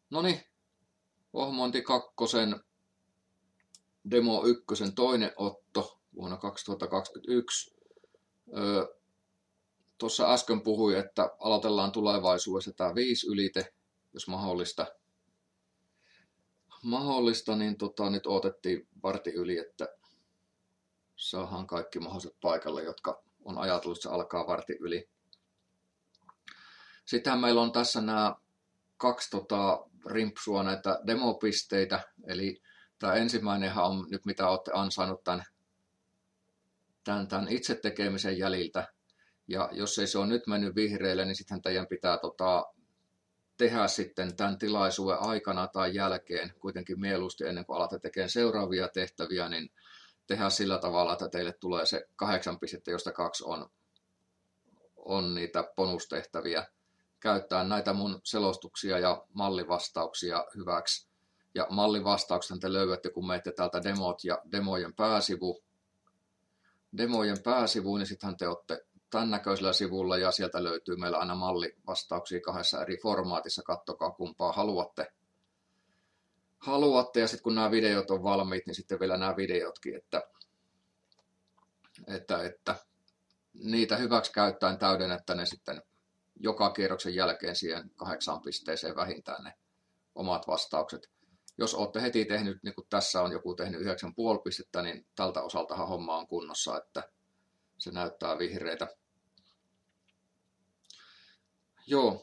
Noniin, Ohmonti 2 Demo 1 toinen otto vuonna 2021. Tuossa äsken puhui, että aloitellaan tulevaisuudessa tämä 5 ylite, jos mahdollista niin nyt odotettiin vartin yli, että saadaan kaikki mahdolliset paikalle, jotka on ajatellut, että se alkaa vartin yli. Sittenhän meillä on tässä nämä 2 rimpsua näitä demopisteitä, eli tämä ensimmäinenhän on nyt mitä olette ansainnut tämän itse tekemisen jäljiltä. Ja jos ei se ole nyt mennyt vihreille, niin sittenhän teidän pitää tehdä sitten tämän tilaisuuden aikana tai jälkeen, kuitenkin mieluusti ennen kuin alatte tekemään seuraavia tehtäviä, niin tehdä sillä tavalla, että teille tulee se 8 pistettä, josta 2 on niitä bonustehtäviä. Käyttää näitä mun selostuksia ja mallivastauksia hyväksi. Ja mallivastaukset te löydätte, kun menette täältä demot ja demojen pääsivuun, niin sittenhän te olette tämän näköisellä sivulla ja sieltä löytyy meillä aina mallivastauksia 2 eri formaatissa. Kattokaa kumpaa haluatte. Ja sitten kun nämä videot on valmiit, niin sitten vielä nämä videotkin, että niitä hyväksi käyttäen täydennettä ne sitten joka kierroksen jälkeen siihen 8 pisteeseen vähintään ne omat vastaukset. Jos olette heti tehnyt, niin kuin tässä on joku tehnyt 9,5 pistettä, niin tältä osaltahan homma on kunnossa, että se näyttää vihreitä. Joo.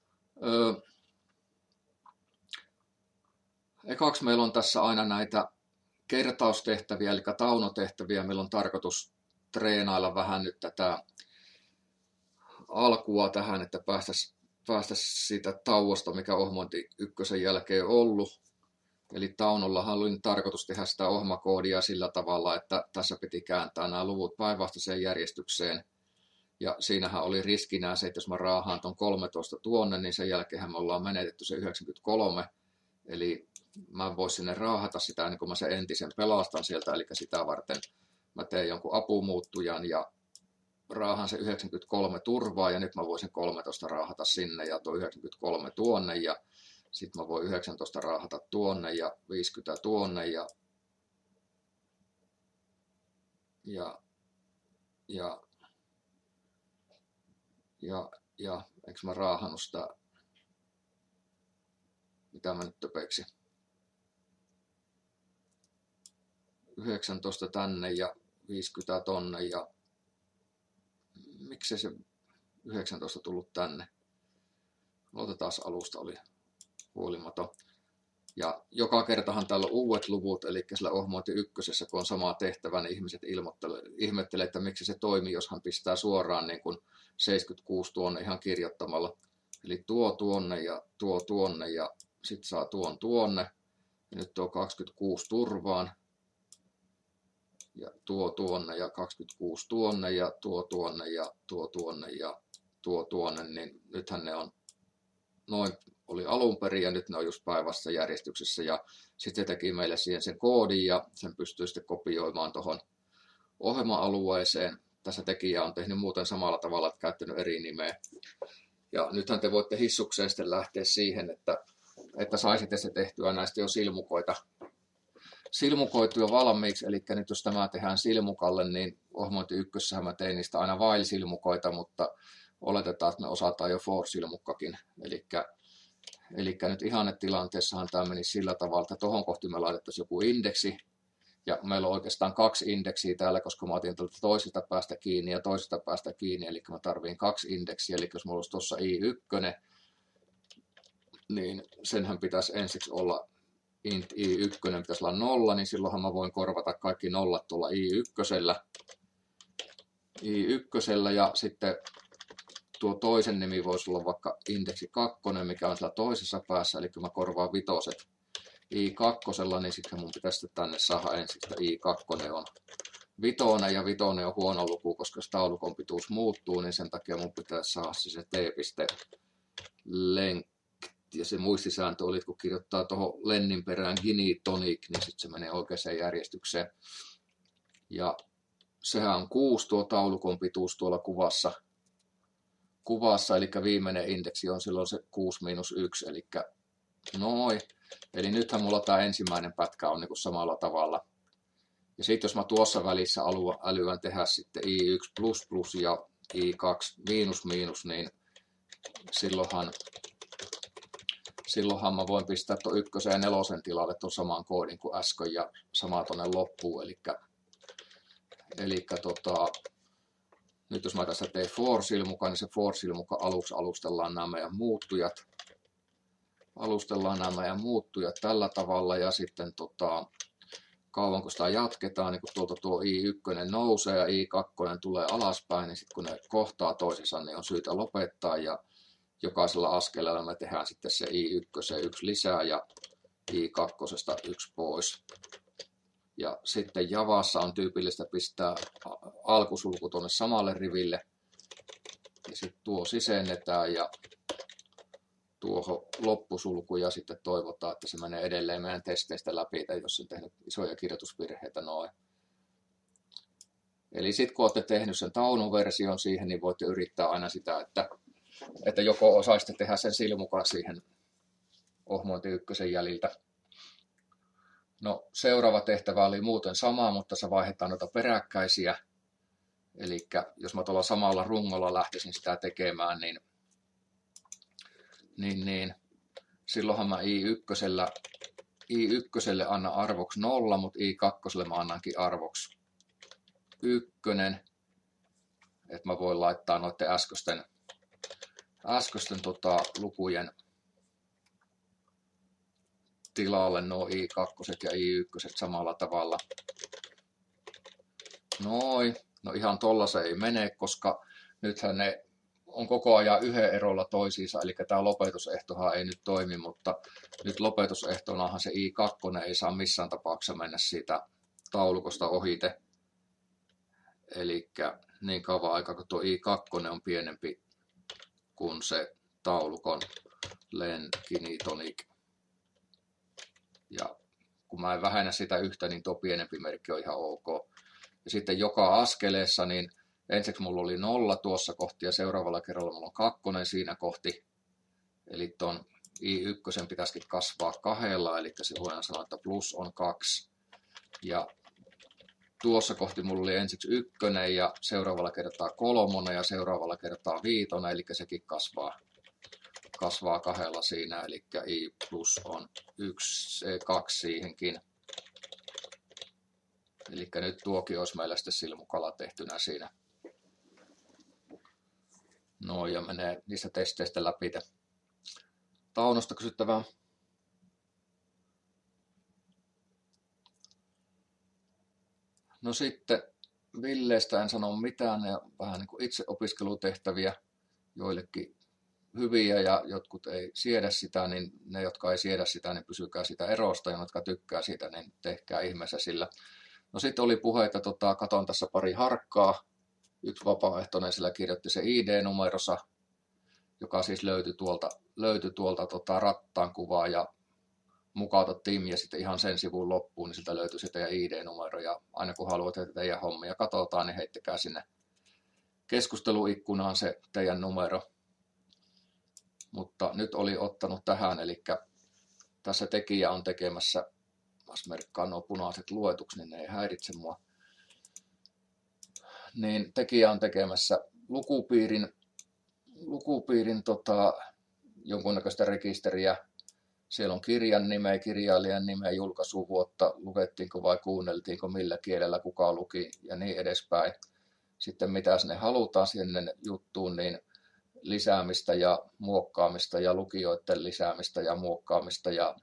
Ekaksi meillä on tässä aina näitä kertaustehtäviä, eli taunotehtäviä. Meillä on tarkoitus treenailla vähän nyt tätä alkua tähän, että päästäisiin siitä tauosta, mikä Ohmonti 1 jälkeen on ollut. Eli taunollahan oli tarkoitus tehdä sitä ohjelmakoodia sillä tavalla, että tässä piti kääntää nämä luvut päinvastaiseen järjestykseen. Ja siinähän oli riskinä se, että jos mä raahaan ton 13 tuonne, niin sen jälkeen me ollaan menetetty se 93. Eli mä voisin sinne raahata sitä, niin kun mä sen entisen pelastan sieltä, eli sitä varten mä teen jonkun apumuuttujan ja raahan se 93 turvaa, ja nyt mä voisin 13 raahata sinne ja tuo 93 tuonne, ja sitten mä voin 19 raahata tuonne ja 50 tuonne ja eikö mä raahannut sitä, mitä mä nyt töpeksi, 19 tänne ja 50 tonne ja miksei se 19 tullut tänne. Aloitetaan alusta, oli huolimaton. Ja joka kertahan täällä on uudet luvut, eli sillä Ohmonti 1, kun on sama tehtävä, niin ihmiset ihmettelee, että miksi se toimii, jos hän pistää suoraan niin kuin 76 tuonne ihan kirjoittamalla. Eli tuo tuonne ja sitten saa tuonne. Ja nyt tuo 26 turvaan. Ja tuo tuonne ja 26 tuonne ja tuo tuonne ja tuo tuonne ja tuo tuonne, niin nythän ne on noin oli alun perin ja nyt ne on just päinvastaisessa järjestyksessä ja sitten teki meille siihen sen koodin ja sen pystyy sitten kopioimaan tuohon ohjelma-alueeseen. Tässä tekijä on tehnyt muuten samalla tavalla, että käyttänyt eri nimeä. Ja nythän te voitte hissukseen sitten lähteä siihen, että saisitte se tehtyä näistä jo silmukoituja valmiiksi, eli nyt jos tämä tehdään silmukalle, niin Ohmonti 1 mä tein niistä aina while-silmukoita, mutta oletetaan, että me osataan jo for-silmukkakin. Eli nyt ihannetilanteessahan tämä meni sillä tavalla, että tuohon kohti me laitettaisiin joku indeksi, ja meillä on oikeastaan 2 indeksiä täällä, koska mä otin tältä toisesta päästä kiinni ja toisesta päästä kiinni, eli mä tarviin 2 indeksiä, eli jos mulla olisi tuossa i1, niin senhän pitäisi ensiksi olla int i1 pitäisi olla 0, niin silloinhan mä voin korvata kaikki nollat tuolla i1 ja sitten tuo toisen nimi voisi olla vaikka indeksi 2, mikä on siellä toisessa päässä, eli kun mä korvaan vitoset i2, niin sitten mun pitäisi tänne saada ensiksi, että i2 on vitonen ja vitonen on huono luku, koska jos taulukon pituus muuttuu, niin sen takia mun pitäisi saada se t-piste length. Ja se muistisääntö oli, että kun kirjoittaa tuohon lennin perään gini tonic, niin sitten se menee oikeaan järjestykseen. Ja sehän on 6 tuo taulukon pituus tuolla kuvassa, eli viimeinen indeksi on silloin se 6 - 1, eli Noin. Eli nythän mulla tämä ensimmäinen pätkä on niin samalla tavalla. Ja sitten jos mä tuossa välissä älyän tehdä sitten I1++ ja I2-, niin silloinhan mä voin pistää tuon 1 ja 4 tilalle tuon saman koodin kuin äsken ja sama tonne loppuun. Eli nyt jos mä tässä teen for-silmukan, niin se for-silmukan aluksi alustellaan nämä meidän muuttujat. Tällä tavalla ja sitten kauan kun sitä jatketaan, niin kun tuolta tuo I1 nousee ja I2 tulee alaspäin, niin sitten kun ne kohtaa toisensa, niin on syytä lopettaa ja jokaisella askeleella me tehdään sitten se I1 1 lisää ja I2 1 pois. Ja sitten Javassa on tyypillistä pistää alkusulku tuonne samalle riville ja sitten tuo sisennetään ja tuohon loppusulku ja sitten toivotaan, että se menee edelleen meidän testeistä läpi, tai jos on tehnyt isoja kirjoitusvirheitä noin. Eli sitten kun olette tehnyt sen taunuversion siihen, niin voitte yrittää aina sitä, että joko osaisitte tehdä sen silmukan siihen ohmointi 1 jäljiltä. No seuraava tehtävä oli muuten sama, mutta se vaihdetaan noita peräkkäisiä. Eli jos mä tuolla samalla rungolla lähtisin sitä tekemään, niin silloinhan mä I1 annan arvoksi 0, mutta I2 mä annankin arvoksi 1. Että mä voin laittaa noiden äskeisten lukujen tilalle nuo I2 ja I1 samalla tavalla. Noin. No ihan tolla se ei mene, koska nythän ne on koko ajan yhden erolla toisiinsa, eli tämä lopetusehtohan ei nyt toimi, mutta nyt lopetusehtonahan se I2 ei saa missään tapauksessa mennä siitä taulukosta ohite. Eli niin kauan aikaa, kun tuo I2 on pienempi kuin se taulukon len kinitonic. Ja kun mä en vähennä sitä yhtä, niin tuo pienempi merkki on ihan ok. Ja sitten joka askeleessa, niin ensiksi mulla oli 0 tuossa kohti ja seuraavalla kerralla mulla on 2 siinä kohti. Eli tuon I1 pitäisikin kasvaa 2, eli se voidaan sanoa, että plus on 2. Ja tuossa kohti mulla oli ensiksi 1 ja seuraavalla kertaa 3 ja seuraavalla kertaa 5, eli sekin kasvaa 2 siinä, eli I plus on 1, 2 siihenkin. Eli nyt tuokin olisi meillä sitten silmukala tehtynä siinä. No ja menee niistä testeistä läpi. Taunosta kysyttävää. No sitten Villeistä en sano mitään, ne on vähän niin kuin itse opiskelutehtäviä, joillekin hyviä ja jotkut ei siedä sitä, niin ne, jotka ei siedä sitä, niin pysykää sitä erosta ja ne, jotka tykkää siitä, niin tehkää ihmeessä sillä. No sitten oli puheita, katon tässä pari harkkaa. Yksi vapaaehtoinen sillä kirjoitti se ID-numeronsa, joka siis löytyi tuolta rattaan kuvaa ja mukauta Tim ja sitten ihan sen sivun loppuun, niin siltä löytyy se teidän ID-numero ja aina kun haluatte, että teidän hommia katsotaan, niin heittäkää sinne keskusteluikkunaan se teidän numero. Mutta nyt oli ottanut tähän, eli tässä tekijä on tekemässä, jos merkkaan nuo punaiset luetuksi, niin ne ei häiritse mua. Niin tekijä on tekemässä lukupiirin jonkunnäköistä rekisteriä. Siellä on kirjan nimeä, kirjailijan nimeä, julkaisuvuotta, luettiinko vai kuunneltiinko, millä kielellä kuka luki ja niin edespäin. Sitten mitä sinne halutaan sinne juttuun, niin lisäämistä ja muokkaamista ja lukijoiden lisäämistä ja muokkaamista ja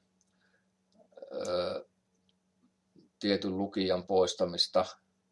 tietyn lukijan poistamista.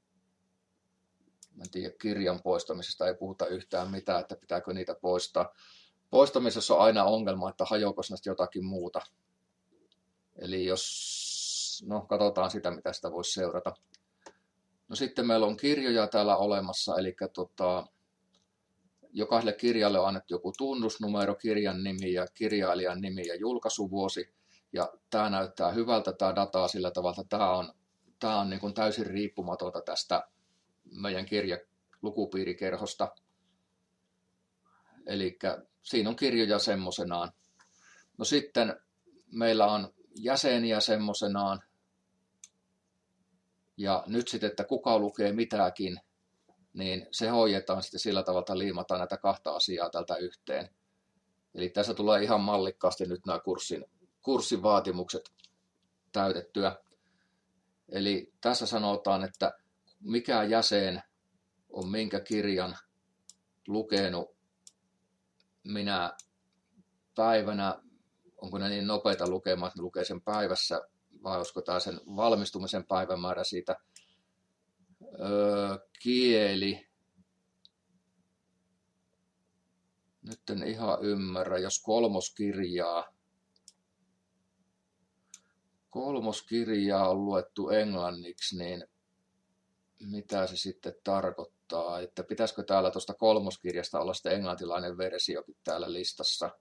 En tiedä, kirjan poistamisesta ei puhuta yhtään mitään, että pitääkö niitä poistaa. Poistamisessa on aina ongelma, että hajoako näistä jotakin muuta. Eli katsotaan sitä, mitä sitä voisi seurata. No sitten meillä on kirjoja täällä olemassa, eli jokaiselle kirjalle on annettu joku tunnusnumero, kirjan nimi ja kirjailijan nimi ja julkaisuvuosi. Ja tämä näyttää hyvältä tämä dataa sillä tavalla, että tämä on niin kuin täysin riippumatonta tästä meidän lukupiirikerhosta. Eli siinä on kirjoja semmoisenaan. No sitten meillä on jäseniä semmoisenaan. Ja nyt sitten, että kuka lukee mitäkin, niin se hoidetaan sitten sillä tavalla, että liimataan näitä kahta asiaa tältä yhteen. Eli tässä tulee ihan mallikkaasti nyt nämä kurssin vaatimukset täytettyä. Eli tässä sanotaan, että mikä jäsen on minkä kirjan lukenut minä päivänä, onko ne niin nopeita lukemaan, että ne lukee sen päivässä, vai olisiko tämä sen valmistumisen päivämäärä siitä. Kieli. Nyt en ihan ymmärrä, jos kolmoskirjaa on luettu englanniksi, niin mitä se sitten tarkoittaa? Että pitäisikö täällä tuosta kolmoskirjasta olla sitten englantilainen versiokin täällä listassa?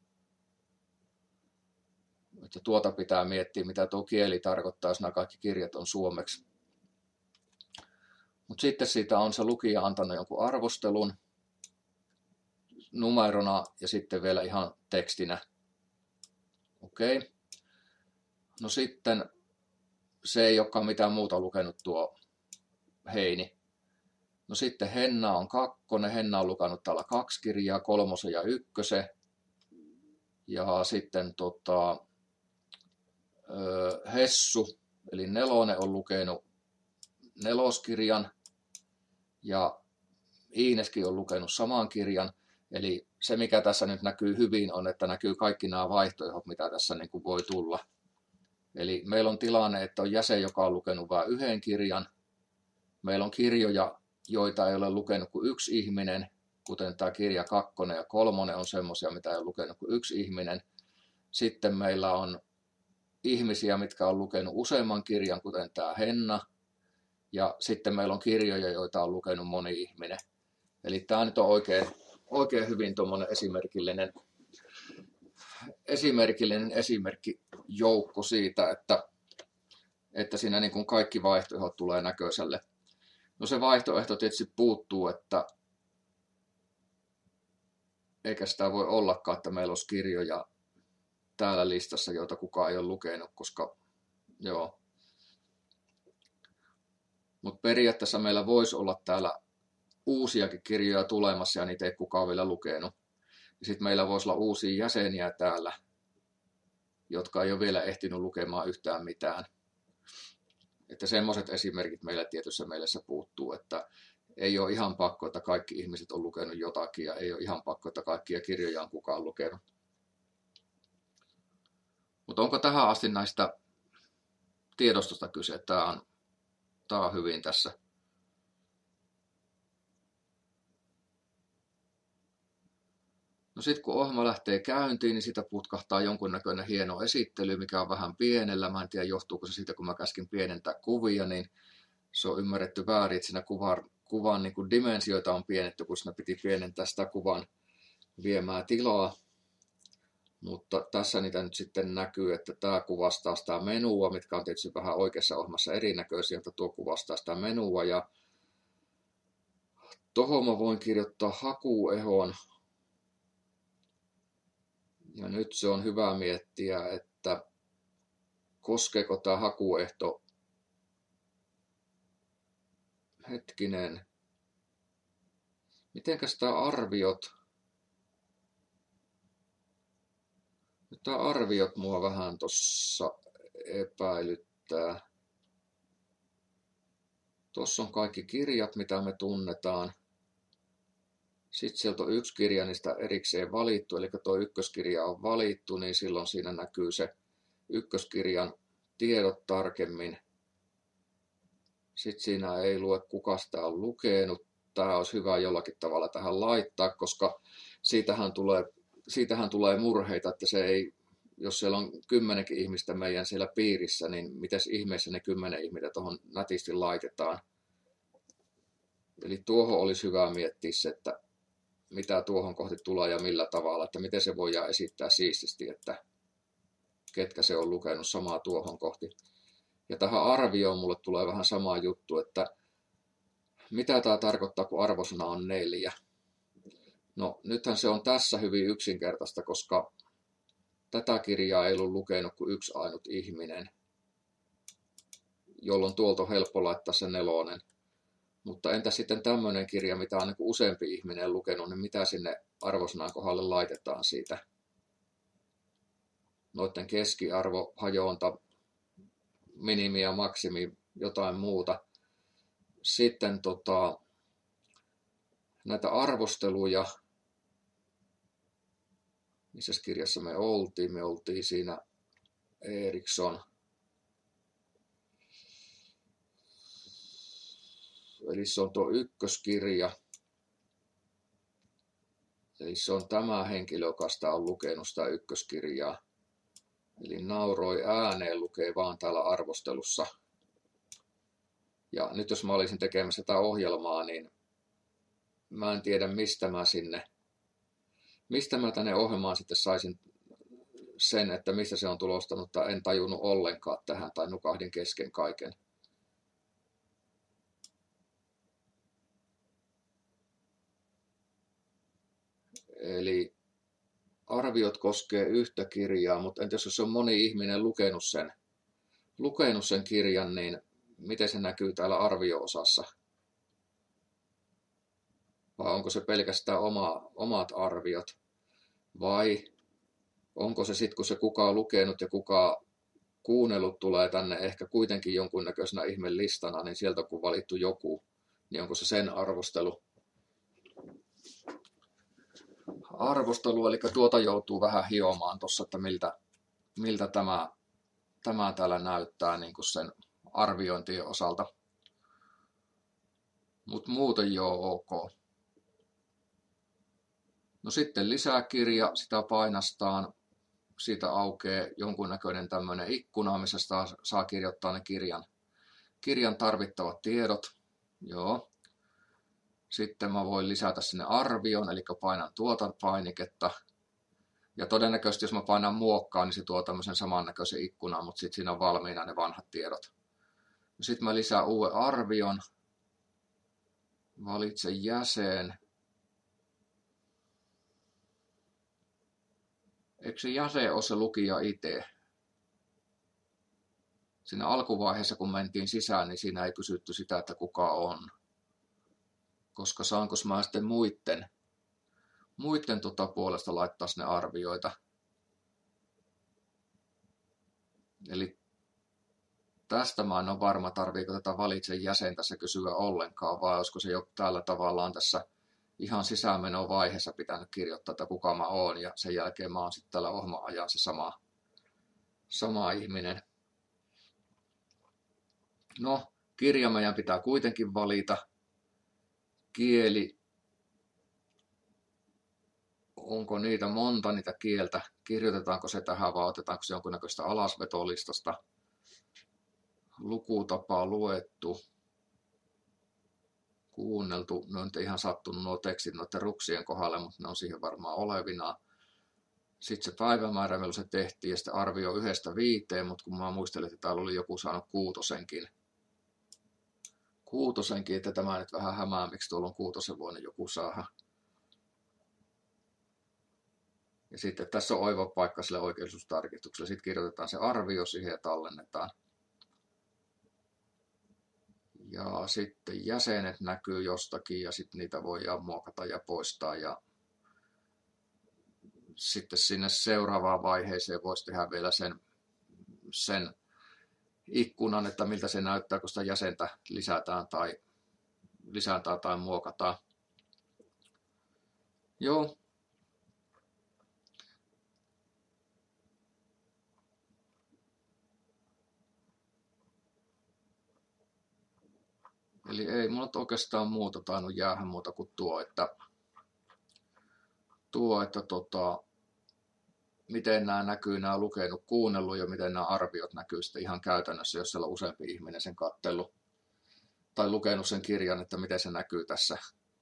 Että tuota pitää miettiä, mitä tuo kieli tarkoittaa, jos nämä kaikki kirjat on suomeksi. Mutta sitten siitä on se lukija antanut jonkun arvostelun numerona ja sitten vielä ihan tekstinä. Okei. No sitten se ei olekaan mitään muuta lukenut tuo Heini. No sitten Henna on 2. Henna on lukenut täällä 2 kirjaa, 3 ja 1. Ja sitten Hessu, eli 4 on lukenut 4. kirjan. Ja Iineskin on lukenut saman kirjan. Eli se, mikä tässä nyt näkyy hyvin, on, että näkyy kaikki nämä vaihtoehdot, mitä tässä niin kuin voi tulla. Eli meillä on tilanne, että on jäsen, joka on lukenut vain 1 kirjan. Meillä on kirjoja, joita ei ole lukenut kuin 1 ihminen, kuten tämä kirja 2 ja 3 on semmoisia, mitä ei ole lukenut kuin 1 ihminen. Sitten meillä on ihmisiä, mitkä on lukenut useamman kirjan, kuten tämä Henna. Ja sitten meillä on kirjoja, joita on lukenut moni ihminen. Eli tämä nyt on oikein hyvin tuommoinen esimerkillinen esimerkkijoukko siitä, että siinä niin kuin kaikki vaihtoehdot tulee näköiselle. No se vaihtoehto tietysti puuttuu, että eikä sitä voi ollakaan, että meillä olisi kirjoja täällä listassa, joita kukaan ei ole lukenut, koska joo. Mutta periaatteessa meillä voisi olla täällä uusiakin kirjoja tulemassa ja niitä ei kukaan vielä lukenut. Ja sitten meillä voisi olla uusia jäseniä täällä, jotka ei ole vielä ehtinyt lukemaan yhtään mitään. Että semmoiset esimerkit meillä tietyssä mielessä puuttuu, että ei ole ihan pakko, että kaikki ihmiset on lukenut jotakin ja ei ole ihan pakko, että kaikkia kirjoja on kukaan lukenut. Mutta onko tähän asti näistä tiedostosta kyse? Tämä on hyvin tässä. No sitten kun ohjelma lähtee käyntiin, niin sitä putkahtaa jonkunnäköinen hieno esittely, mikä on vähän pienellä. Mä en tiedä, johtuuko se siitä, kun mä käskin pienentää kuvia, niin se on ymmärretty väärin, että siinä kuvan niin kuin dimensioita on pienetty, kun siinä piti pienentää sitä kuvan viemää tilaa. Mutta tässä niitä nyt sitten näkyy, että tämä kuvastaa sitä menua, mitkä on tietysti vähän oikeassa ohjelmassa erinäköisiä, mutta tuo kuvastaa sitä menua. Ja tuohon mä voin kirjoittaa hakuehon. Ja nyt se on hyvä miettiä, että koskeeko tämä hakuehto, hetkinen, mitenkäs tämä arviot, nyt tämä arviot mua vähän tuossa epäilyttää. Tuossa on kaikki kirjat, mitä me tunnetaan. Sitten sieltä on 1 kirja niistä erikseen valittu, eli tuo 1. kirja on valittu, niin silloin siinä näkyy se 1. kirjan tiedot tarkemmin. Sitten siinä ei lue, kuka sitä on lukenut. Tämä olisi hyvä jollakin tavalla tähän laittaa, koska siitähän tulee murheita, että se ei, jos siellä on 10 ihmistä meidän siellä piirissä, niin mitäs ihmeessä ne 10 ihmistä tuohon nätisti laitetaan. Eli tuohon olisi hyvä miettiä se, että mitä tuohon kohti tulee ja millä tavalla, että miten se voidaan esittää siististi, että ketkä se on lukenut samaa tuohon kohti. Ja tähän arvioon mulle tulee vähän sama juttu, että mitä tämä tarkoittaa, kun arvosana on 4. No nythän se on tässä hyvin yksinkertaista, koska tätä kirjaa ei ollut lukenut kuin yksi ainut ihminen, jolloin tuolta on helppo laittaa se 4. Mutta entä sitten tämmöinen kirja, mitä on niin kuin useampi ihminen lukenut, niin mitä sinne arvosanan kohdalle laitetaan siitä? Noiden keskiarvo, hajonta, minimi ja maksimi, jotain muuta. Sitten näitä arvosteluja, missä kirjassa me oltiin? Me oltiin siinä Eriksson. Eli se on tuo ykköskirja. Eli se on tämä henkilö, joka sitä on lukenut sitä ykköskirjaa. Eli nauroi ääneen lukee vaan täällä arvostelussa. Ja nyt jos mä olisin tekemässä tätä ohjelmaa, niin mä en tiedä mistä mä tänne ohjelmaan sitten saisin sen, että mistä se on tulostanut, tai en tajunnut ollenkaan tähän, tai nukahdin kesken kaiken. Eli arviot koskee yhtä kirjaa, mutta entäs jos on moni ihminen lukenut sen kirjan, niin miten se näkyy täällä arvio-osassa? Vai onko se pelkästään omat arviot? Vai onko se sitten, kun se kuka on lukenut ja kuka kuunnellut tulee tänne ehkä kuitenkin jonkunnäköisenä ihmelistana, niin sieltä kun valittu joku, niin onko se sen arvostelu? Eli tuota joutuu vähän hiomaan tuossa, että miltä tämä täällä näyttää niin kuin sen arviointien osalta. Mutta muuten joo, ok. No sitten lisäkirja, sitä painastaan, siitä aukeaa jonkunnäköinen tämmöinen ikkuna, missä saa kirjoittaa ne kirjan tarvittavat tiedot. Joo. Sitten mä voin lisätä sinne arvion, eli painan tuota painiketta. Ja todennäköisesti jos mä painan muokkaa, niin se tuo tämmöisen samannäköisen ikkunan, mutta sitten siinä on valmiina ne vanhat tiedot. Sitten mä lisään uuden arvion. Valitse jäsen. Eikö se jäsen ole se lukija itse? Siinä alkuvaiheessa, kun mentiin sisään, niin siinä ei kysytty sitä, että kuka on. Koska saanko mä sitten muiden puolesta laittaa sinne arvioita. Eli tästä mä en ole varma, tarviiko tätä valitse jäsen tässä kysyä ollenkaan, vai olisiko se jo tällä tavallaan tässä ihan sisäänmenovaiheessa pitänyt kirjoittaa, että kuka mä oon, ja sen jälkeen mä oon sitten tällä ohjelman ajan se sama ihminen. No, kirja meidän pitää kuitenkin valita. Kieli. Onko niitä monta niitä kieltä? Kirjoitetaanko se tähän vai otetaanko se jonkunnäköistä alasvetolistasta? Lukutapa luettu. Kuunneltu. Ne on ihan sattunut nuo tekstit noiden ruksien kohdalle, mutta ne on siihen varmaan olevinaan. Sitten se päivämäärä, milloin se tehtiin, ja sitten arvio 1–5, mutta kun mä muistelin, että täällä oli joku saanut 6, että tämä nyt vähän hämää, miksi tuolla on 6 voinut joku saada. Ja sitten tässä on oiva paikka sille oikeellisuustarkistukselle. Sitten kirjoitetaan se arvio siihen ja tallennetaan. Ja sitten jäsenet näkyy jostakin ja sitten niitä voidaan muokata ja poistaa. Ja sitten sinne seuraavaan vaiheeseen voisi tehdä vielä sen ikkunan, että miltä se näyttää, kun sitä jäsentä lisätään tai muokataan. Joo. Eli ei mulla oikeastaan muuta tainnut jäädä muuta kuin miten nämä näkyy, nämä lukenut, kuunnellut ja miten nämä arviot näkyy sitten ihan käytännössä, jos siellä on useampi ihminen sen katsellut tai lukenut sen kirjan, että miten se näkyy tässä.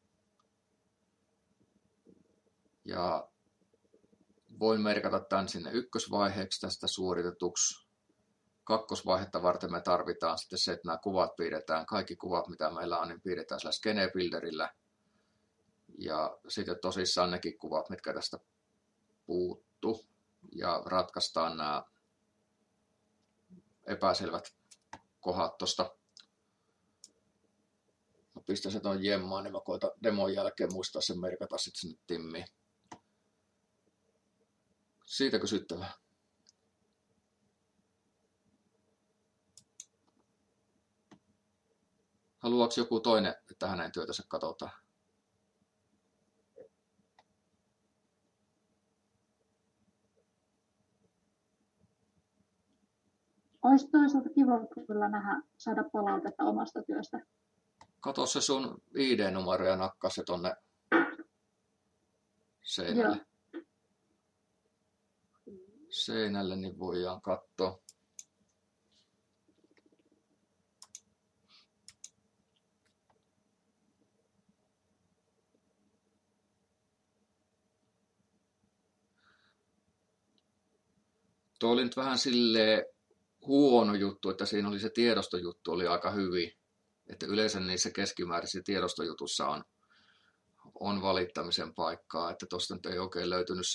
Ja voin merkata tämän sinne ykkösvaiheeksi tästä suoritetuksi. Kakkosvaihetta varten me tarvitaan sitten se, että nämä kuvat piirretään, kaikki kuvat mitä meillä on, niin piirretään sillä Skenebuilderillä. Ja sitten tosissaan nekin kuvat, mitkä tästä puuttu. ja ratkaistaan nämä epäselvät kohdat tuosta. Mä pistän sen tuon jemmaan, niin mä koitan demon jälkeen muistaa sen merkata sitten sinne timmiin. Siitä kysyttävää. Haluaako joku toinen, että hänen työtänsä katsotaan? Olisi toisaalta kiva kyllä saada palautetta omasta työstä. Kato se sun ID-numero ja nakkaa se tonne seinälle. Joo. Seinälle, niin voidaan katsoa. Tuo oli nyt vähän silleen huono juttu, että siinä oli se tiedostojuttu oli aika hyvin. Että yleensä niissä keskimääräisissä tiedostojutussa on valittamisen paikkaa, että tuosta nyt ei oikein löytynyt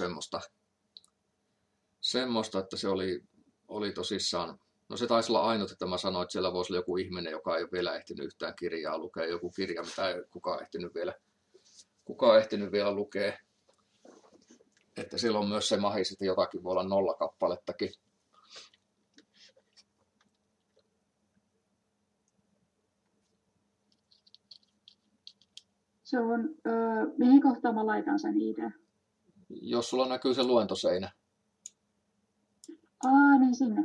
semmoista, että se oli tosissaan. No se taisi olla ainut, että mä sanoin, että siellä voisi olla joku ihminen, joka ei ole vielä ehtinyt yhtään kirjaa lukea, joku kirja, mitä ei kukaan ehtinyt vielä lukea. Että siellä on myös se mahis, että jotakin voi olla 0 kappalettakin. Se on, mihin kohtaan mä laitan sen ID? Jos sulla näkyy se luentoseinä. Niin sinne.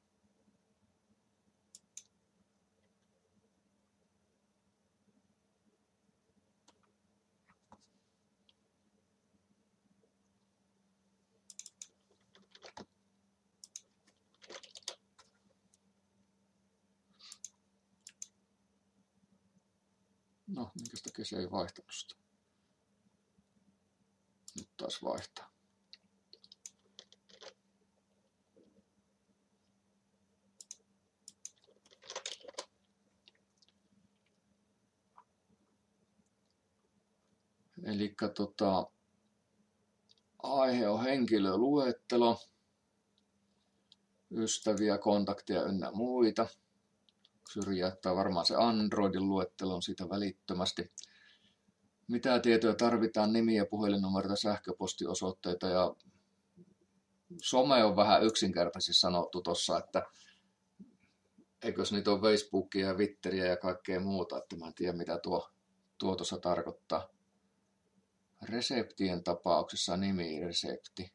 No, minkäs takia se ei vaihtanut sitä? Nyt taas vaihtaa. Elikkä aihe on henkilöluettelo, ystäviä, kontakteja ynnä muita. Syrjäyttää varmaan se Androidin luettelon siitä välittömästi. Mitä tietoja tarvitaan, nimiä, puhelinnumeroita, sähköpostiosoitteita ja some on vähän yksinkertaisesti sanottu tuossa, että eikös niitä ole Facebookia ja Twitteriä ja kaikkea muuta, että mä en tiedä mitä tuo tuossa tarkoittaa. Reseptien tapauksessa nimiresepti.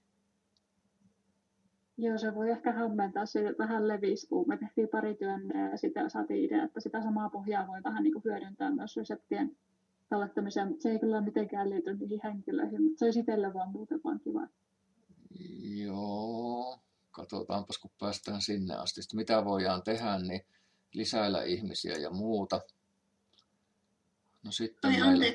Joo, se voi ehkä hämmentää, se vähän levisi, kun me tehtiin pari työnnöä ja sitä saatiin idea, että sitä samaa pohjaa voi vähän niin kuin hyödyntää myös reseptien tallettamiseen. Se ei kyllä mitenkään liity niihin henkilöihin, mutta se olisi itselle vaan muuten vaan kiva. Joo, katsotaanpas kun päästään sinne asti. Sitten mitä voidaan tehdä, niin lisäillä ihmisiä ja muuta. No sitten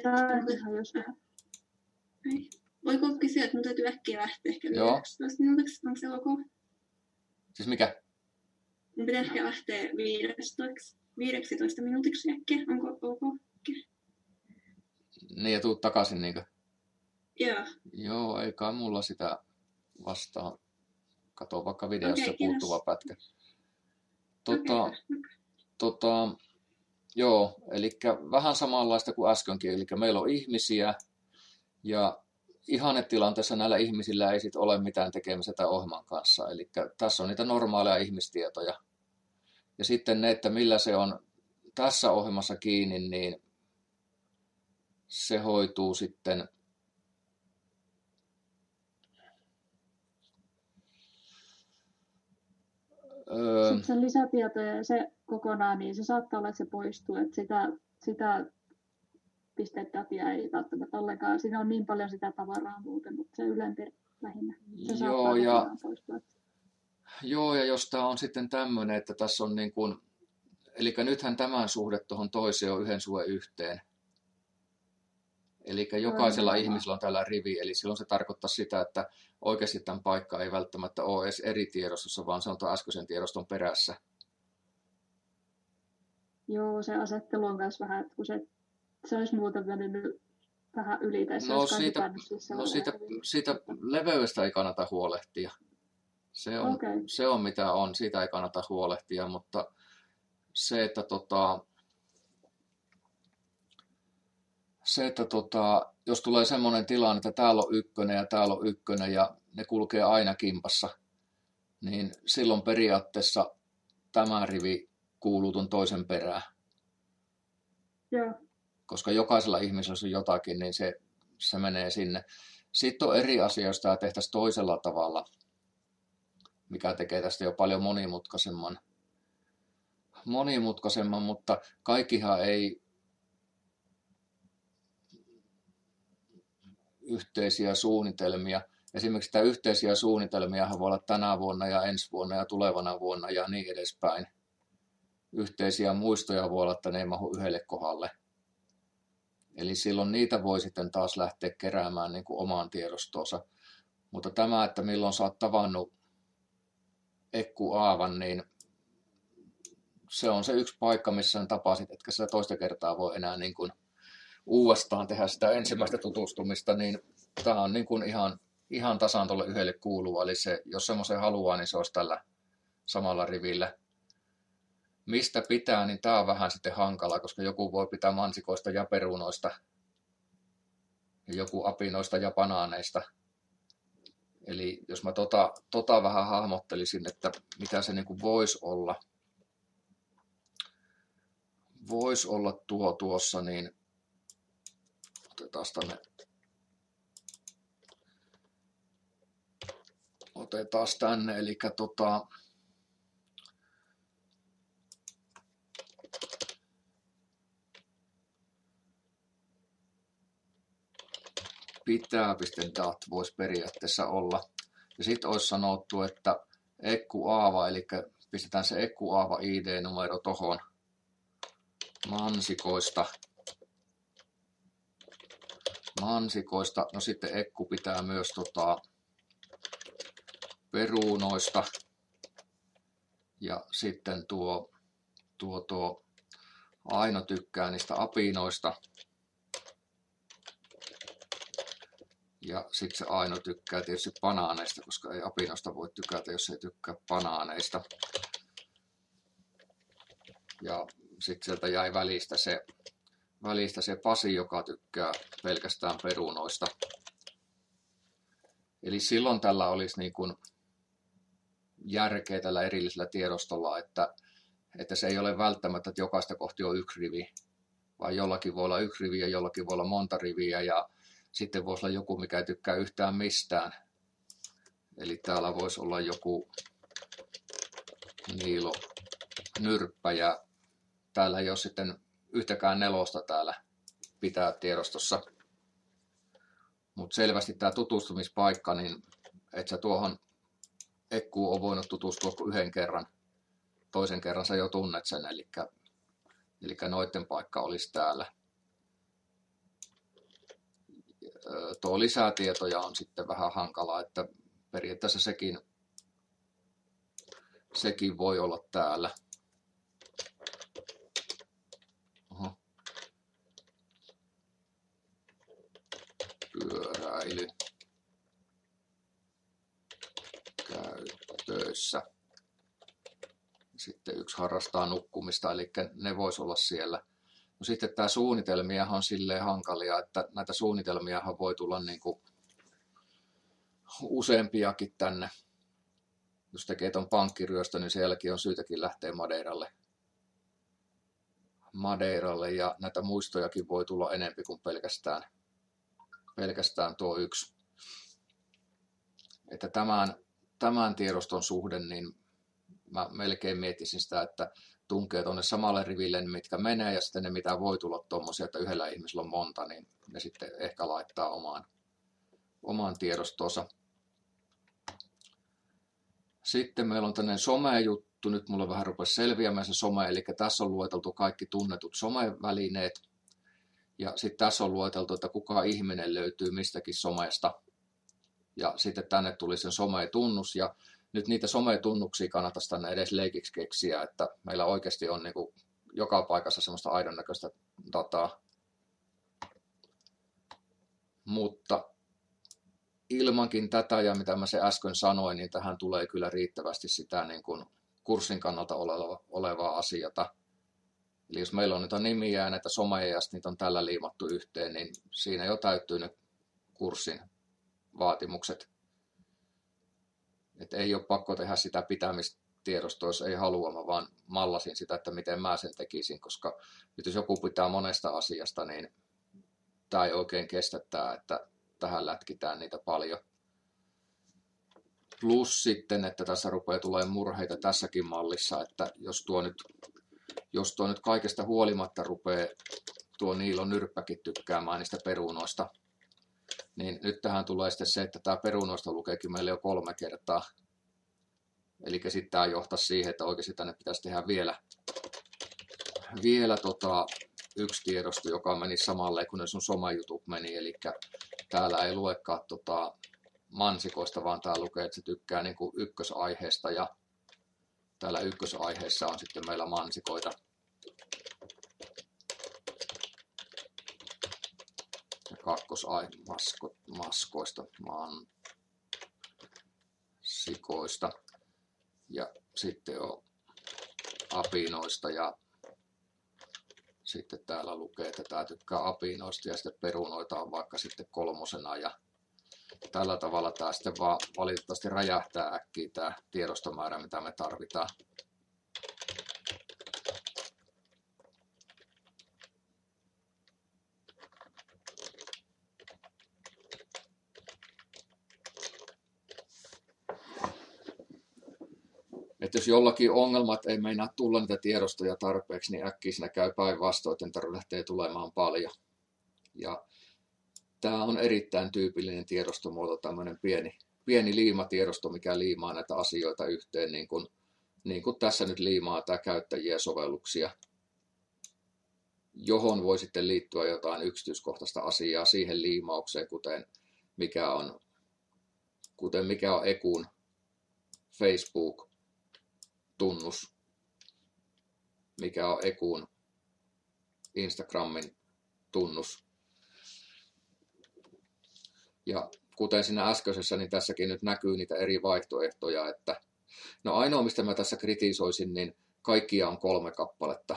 Voiko kysyä, että mun täytyy äkkiä lähteä ehkä 15 minuutiksi? Onko se ok? Siis mikä? Mun pitää ehkä lähteä 15 minuutiksi äkkiä. Onko ok? Niin ja tuut takaisin niinkö? Joo. Joo, ei kai mulla sitä vastaan. Kato vaikka videossa puuttuva pätkä. Joo, eli vähän samanlaista kuin äskenkin. Eli meillä on ihmisiä ja ihannetilanteessa näillä ihmisillä ei sit ole mitään tekemistä tämän ohjelman kanssa. Eli tässä on niitä normaaleja ihmistietoja. Ja sitten ne, että millä se on tässä ohjelmassa kiinni, niin se hoituu sitten Sitten sen lisätietoja ja se kokonaan, niin se saattaa olla, että se poistuu, että sitä pistedatia ei välttämättä ollenkaan. Siinä on niin paljon sitä tavaraa muuten, mutta se ylempi lähinnä. Se saattaa poistua. Joo, ja jos tämä on sitten tämmöinen, että tässä on niin kuin, eli nythän tämän suhde tuohon toiseen on 1:1. Eli jokaisella ihmisellä on tällä rivi, eli silloin se tarkoittaa sitä, että oikeasti tämän paikka ei välttämättä ole edes eri tiedostossa, vaan se on tuon äskeisen tiedoston perässä. Joo, se asettelu on myös vähän, että kun se olisi muuten mennyt vähän yli. Tai siitä leveydestä ei kannata huolehtia. Se on mitä on, siitä ei kannata huolehtia, mutta se, että jos tulee semmoinen tilanne, että täällä on ykkönen ja täällä on ykkönen ja ne kulkee aina kimpassa, niin silloin periaatteessa tämä rivi kuuluu ton toisen perään. Joo. Koska jokaisella ihmisellä on jotakin, niin se menee sinne. Sitten on eri asia, jos tämä tehtäisiin toisella tavalla, mikä tekee tästä jo paljon monimutkaisemman, mutta kaikkihan ei yhteisiä suunnitelmia. Esimerkiksi tämä yhteisiä suunnitelmia voi olla tänä vuonna ja ensi vuonna ja tulevana vuonna ja niin edespäin. Yhteisiä muistoja voi olla, että ne ei mahdu yhdelle kohdalle. Eli silloin niitä voi sitten taas lähteä keräämään niin kuin omaan tiedostoonsa. Mutta tämä, että milloin sä oot tavannut Ekku Aavan, niin se on se yksi paikka, missä sen tapasit, etkä sitä toista kertaa voi enää niin kuin uudestaan tehdä sitä ensimmäistä tutustumista, niin tämä on niin kuin ihan tasan tuolle yhdelle kuuluva. Eli se, jos semmoisen haluaa, niin se olisi tällä samalla rivillä. Mistä pitää, niin tämä on vähän sitten hankala, koska joku voi pitää mansikoista ja perunoista, ja joku apinoista ja banaaneista. Eli jos mä vähän hahmottelisin, että mitä se niin kuin voisi olla tuossa, niin otetaan tänne, eli pitää.dat voisi periaatteessa olla. Ja sitten olisi sanottu, että Ekku Aava, eli pistetään se Ekku Aava ID-numero tohon mansikoista. No sitten Ekku pitää myös perunoista. Ja sitten tuo Aino tykkää niistä apinoista. Ja sitten se Aino tykkää tietysti banaaneista, koska ei apinoista voi tykätä, jos ei tykkää banaaneista. Ja sitten sieltä jäi välistä se Pasi, joka tykkää pelkästään perunoista. Eli silloin tällä olisi niin kuin järkeä tällä erillisellä tiedostolla, että se ei ole välttämättä, että jokaista kohti on yksi rivi, vaan jollakin voi olla yksi rivi ja jollakin voi olla monta riviä ja sitten voisi olla joku, mikä ei tykkää yhtään mistään. Eli täällä voisi olla joku Niilo Nyrppä ja täällä ei ole sitten yhtäkään nelosta täällä pitää tiedostossa. Mutta selvästi tämä tutustumispaikka, niin et sä tuohon Ekkuun on voinut tutustua kuin yhden kerran. Toisen kerran sä jo tunnet sen, eli noitten paikka olisi täällä. Tuo lisätietoja on sitten vähän hankalaa, että periaatteessa sekin voi olla täällä. Oho. Pyöräily. Käy töissä. Sitten yksi harrastaa nukkumista, eli ne voisi olla siellä. No sitten tämä suunnitelmiahan on silleen hankalia, että näitä suunnitelmiahan voi tulla niin kuin useampiakin tänne. Jos tekee ton pankkiryöstö, niin sen jälkeen on syytäkin lähteä Madeiralle ja näitä muistojakin voi tulla enempi kuin pelkästään tuo yksi. Että tämän tiedoston suhde, niin mä melkein miettisin sitä, että tunkee tuonne samalle riville, mitkä menee, ja sitten ne, mitä voi tulla tuommoisia, että yhdellä ihmisellä on monta, niin ne sitten ehkä laittaa omaan tiedostoonsa. Sitten meillä on tämmöinen some-juttu, nyt mulla vähän rupesi selviämään se some, eli tässä on lueteltu kaikki tunnetut somevälineet, ja sitten tässä on lueteltu, että kuka ihminen löytyy mistäkin somesta, ja sitten tänne tuli sen some-tunnus, ja nyt niitä some-tunnuksia kannattaisi tänne edes leikiksi keksiä, että meillä oikeasti on niin kuin joka paikassa semmoista aidon näköistä dataa. Mutta ilmankin tätä ja mitä mä se äsken sanoin, niin tähän tulee kyllä riittävästi sitä niin kuin kurssin kannalta olevaa asiata. Eli jos meillä on niitä nimiä ja näitä someja ja niitä on tällä liimattu yhteen, niin siinä jo täyttyy ne kurssin vaatimukset. Et ei ole pakko tehdä sitä pitämistiedostoa, jos ei halua, mä vaan mallasin sitä, että miten mä sen tekisin, koska nyt jos joku pitää monesta asiasta, niin tämä ei oikein kestä tämä, että tähän lätkitään niitä paljon. Plus sitten, että tässä rupeaa tulemaan murheita tässäkin mallissa, että jos tuo nyt kaikesta huolimatta rupeaa tuo Niilo nyrppäkin tykkäämään niistä perunoista, niin nyt tähän tulee sitten se, että tämä perunoista lukeekin meille jo 3 kertaa. Eli sitten tämä johtaa siihen, että oikeasti tänne pitäisi tehdä vielä yksi tiedosto, joka meni samalle kuin ne sun somejutut meni. Eli täällä ei luekaan mansikoista, vaan tää lukee, että se tykkää niin kuin ykkösaiheesta ja täällä ykkösaiheessa on sitten meillä mansikoita. Ja maskoista, mansikoista ja sitten on apinoista ja sitten täällä lukee, että tää tykkää apinoista ja sitten perunoita on vaikka sitten 3. ja tällä tavalla tää sitten vaan valitettavasti räjähtää äkkiä tää tiedostomäärä, mitä me tarvitaan. Että jos jollakin ongelmat ei meinaa tulla niitä tiedostoja tarpeeksi, niin äkkiä siinä käy päinvastoin, että niitä lähtee tulemaan paljon. Ja tämä on erittäin tyypillinen tiedostomuoto, tämmöinen pieni liimatiedosto, mikä liimaa näitä asioita yhteen, niin kuin tässä nyt liimaa tämä käyttäjiä sovelluksia, johon voi sitten liittyä jotain yksityiskohtaista asiaa siihen liimaukseen, kuten mikä on Ekun Facebook-tunnus, mikä on Ekun Instagramin tunnus. Ja kuten siinä äskeisessä, niin tässäkin nyt näkyy niitä eri vaihtoehtoja, että no ainoa, mistä mä tässä kritisoisin, niin kaikkia on 3 kappaletta.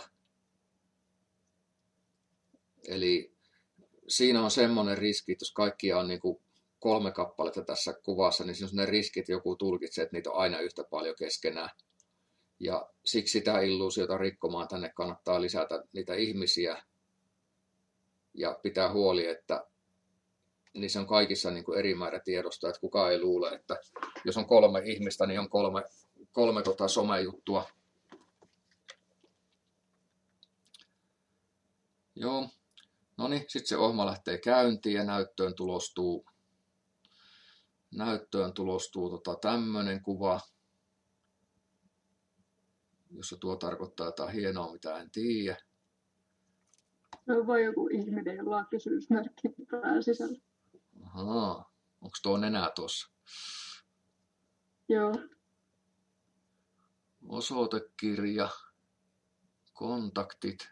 Eli siinä on semmoinen riski, että jos kaikkia on niin kuin 3 kappaletta tässä kuvassa, niin siinä on semmoinen riski, että joku tulkitsee, että niitä on aina yhtä paljon keskenään. Ja siksi sitä illuusiota rikkomaan tänne kannattaa lisätä niitä ihmisiä ja pitää huoli, että niissä on kaikissa niin kuin eri määrä tiedostoa, että kukaan ei luule, että jos on 3 ihmistä, niin on kolme somejuttua. Joo, no niin, sitten se ohjelma lähtee käyntiin ja näyttöön tulostuu tämmöinen kuva, jossa tuo tarkoittaa jotain hienoa, mitä en tiedä. Se on vain joku ihminen, jolla on kysymysmerkki pään sisällä. Ahaa, onko tuo nenä tuossa? Joo. Osoitekirja, kontaktit,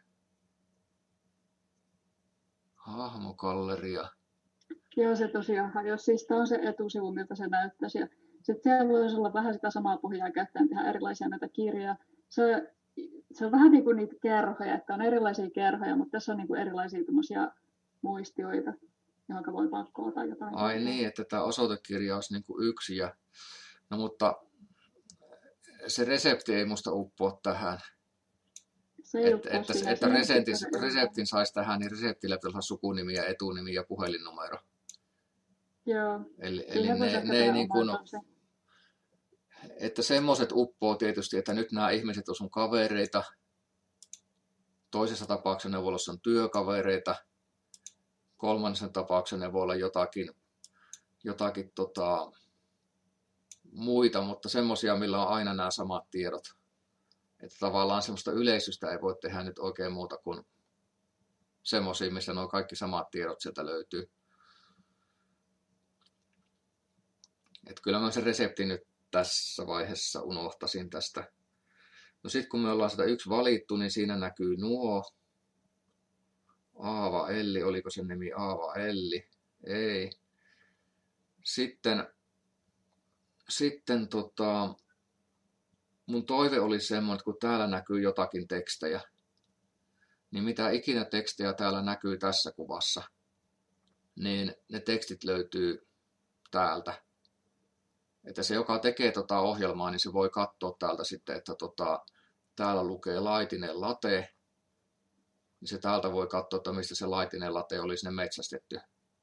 hahmogalleria. Joo, se tosiaan, jos siis tämä on se etusivu, miltä se näyttäisi. Ja sitten siellä voisi olla vähän sitä samaa pohjaa käyttäen tehdä erilaisia näitä kirjoja. Se on vähän niin kuin niitä kerhoja, että on erilaisia kerhoja, mutta tässä on niin kuin erilaisia muistioita, johon voi vaan koota jotain. Ai niin, että tämä osoitekirja olisi niin kuin yksi. No mutta se resepti ei musta uppoa tähän. Että reseptin saisi tähän, niin reseptillä pitäisi olla sukunimi ja etunimi ja puhelinnumero. Joo. Eli ne ei niin kuin, että semmoiset uppoo tietysti, että nyt nämä ihmiset on sun kavereita. Toisessa tapauksessa ne voi olla sun työkavereita. Kolmannessa tapauksessa ne voi olla jotakin muita, mutta semmoisia, millä on aina nämä samat tiedot. Että tavallaan semmoista yleistystä ei voi tehdä nyt oikein muuta kuin semmoisia, missä nuo kaikki samat tiedot sieltä löytyy. Että kyllä mä sen reseptin nyt tässä vaiheessa unohtasin tästä. No sitten kun me ollaan sitä yksi valittu, niin siinä näkyy nuo. Aava Elli, oliko sen nimi Aava Elli? Ei. Sitten mun toive oli semmoinen, että kun täällä näkyy jotakin tekstejä, niin mitä ikinä tekstejä täällä näkyy tässä kuvassa, niin ne tekstit löytyy täältä. Että se, joka tekee ohjelmaa, niin se voi katsoa täältä sitten, että täällä lukee laitinen late, niin se täältä voi katsoa, että mistä se laitinen late oli sinne metsästetty.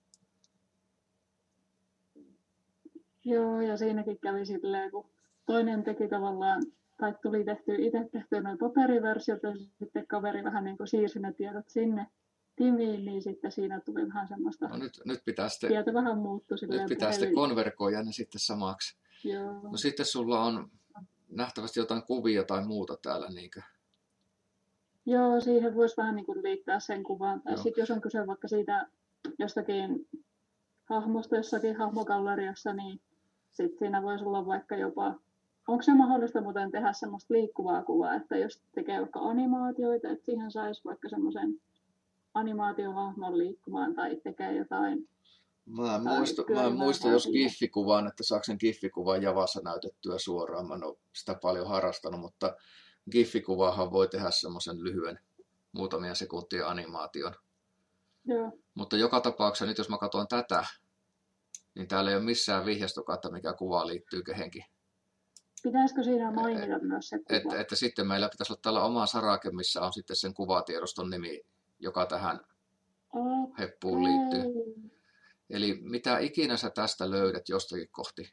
Joo, ja siinäkin kävi silleen, kun toinen teki tavallaan, tai tuli itse tehtyä noin paperiversiot, ja sitten kaveri vähän niin kuin siirsi ne tiedot sinne timiin, niin sitten siinä tuli vähän semmoista, no nyt pitää sitten, tieto vähän muuttui silleen. Nyt pitää sitten konvergoida ne sitten samaksi. Joo. No sitten sulla on nähtävästi jotain kuvia tai muuta täällä, niinkö? Joo, siihen voisi vähän niin kuin liittää sen kuvan. Tai sitten jos on kyse vaikka siitä jostakin hahmosta jossakin hahmogalleriassa, niin sitten siinä voisi olla vaikka jopa, onko se mahdollista muuten tehdä semmoista liikkuvaa kuvaa, että jos tekee vaikka animaatioita, että siihen saisi vaikka semmoisen animaatiohahmon liikkumaan tai tekee jotain. Mä en muista jos giffikuvan, että saako sen giffikuvan Javassa näytettyä suoraan. Mä en ole sitä paljon harrastanut, mutta giffikuvahan voi tehdä semmoisen lyhyen muutamia sekuntia animaation. Joo. Mutta joka tapauksessa nyt jos mä katson tätä, niin täällä ei ole missään vihjastokaan, että mikä kuva liittyy kehenkin. Pitäisikö siinä mainita myös se kuva? Että sitten meillä pitäisi olla täällä oma sarake, missä on sitten sen kuvatiedoston nimi, joka tähän heppuun liittyy. Eli mitä ikinä sä tästä löydät jostakin kohti,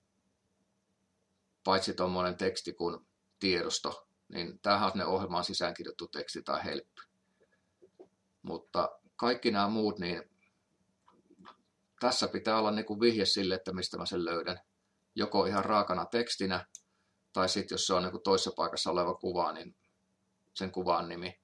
paitsi tuommoinen teksti kuin tiedosto, niin tämähän on ne ohjelmaan sisäänkirjoittu teksti tai help. Mutta kaikki nämä muut, niin tässä pitää olla niin kuin vihje sille, että mistä mä sen löydän. Joko ihan raakana tekstinä, tai sitten jos se on niin kuin toisessa paikassa oleva kuva, niin sen kuvan nimi.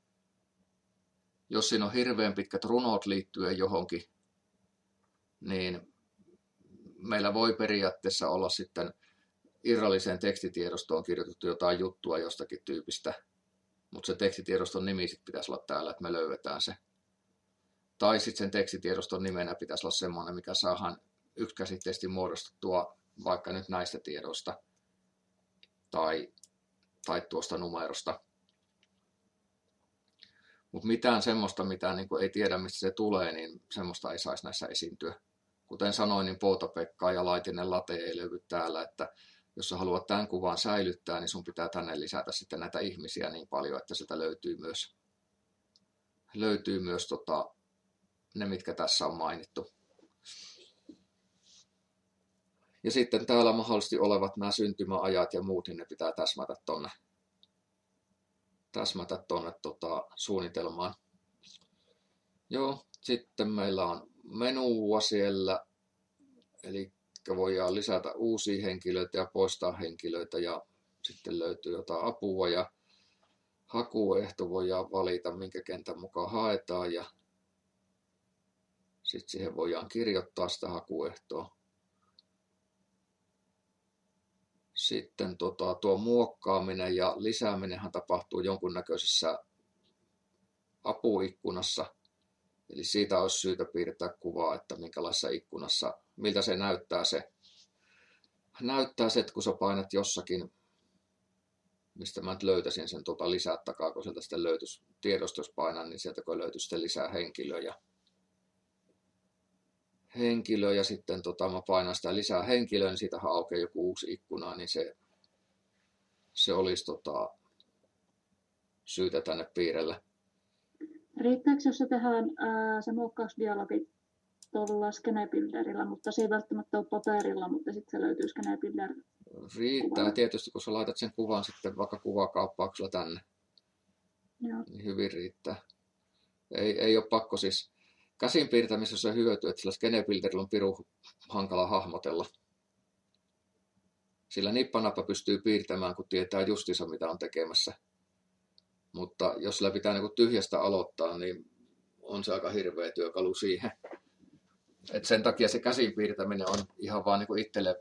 Jos siinä on hirveän pitkät runot liittyen johonkin, niin meillä voi periaatteessa olla sitten irralliseen tekstitiedostoon kirjoitettu jotain juttua jostakin tyypistä, mutta se tekstitiedoston nimi sitten pitäisi olla täällä, että me löydetään se. Tai sitten sen tekstitiedoston nimenä pitäisi olla semmoinen, mikä saadaan yksikäsitteisesti muodostettua vaikka nyt näistä tiedoista tai tuosta numerosta. Mutta mitään semmoista, mitä niin ei tiedä, mistä se tulee, niin semmoista ei saisi näissä esiintyä. Kuten sanoin, niin Poutapekkaa ja laitinen late ei löydy täällä, että jos sä haluat tämän kuvan säilyttää, niin sun pitää tänne lisätä sitten näitä ihmisiä niin paljon, että sieltä löytyy myös ne, mitkä tässä on mainittu. Ja sitten täällä mahdollisesti olevat nämä syntymäajat ja muut, niin ne pitää täsmätä tonne suunnitelmaan. Joo, sitten meillä on menua siellä, eli voidaan lisätä uusia henkilöitä ja poistaa henkilöitä ja sitten löytyy jotain apua ja hakuehto voidaan valita, minkä kentän mukaan haetaan ja sitten siihen voidaan kirjoittaa sitä hakuehtoa. Sitten tuo muokkaaminen ja lisääminenhän tapahtuu jonkunnäköisessä apuikkunassa. Eli siitä olisi syytä piirtää kuvaa, että minkälaisessa ikkunassa, miltä se näyttää se. Näyttää se, että kun sä painat jossakin, mistä mä nyt löytäisin sen lisää takaa, kun sieltä sitten löytyisi tiedosto, jos painan, niin sieltä kun löytyisi sitten lisää henkilöjä. Ja sitten mä painan sitä lisää henkilöä, niin siitähän aukeaa joku uusi ikkuna, niin se olisi syytä tänne piirrellä. Riittääkö, jos se tehdään se muokkausdialogi tuolla Skenebuilderilla, mutta se ei välttämättä ole paperilla, mutta sitten se löytyy Skenebuilder. Riittää tietysti, kun sä laitat sen kuvan sitten vaikka kuvakaappauksella tänne. Joo. Niin hyvin riittää. Ei ole pakko siis. Käsin piirtämisessä on hyöty, että sillä Skenebuilderilla on pirun hankala hahmotella. Sillä nippanappa pystyy piirtämään, kun tietää justiinsa mitä on tekemässä. Mutta jos sillä pitää niin tyhjästä aloittaa, niin on se aika hirveä työkalu siihen. Et sen takia se käsin piirtäminen on ihan vaan niin itselle,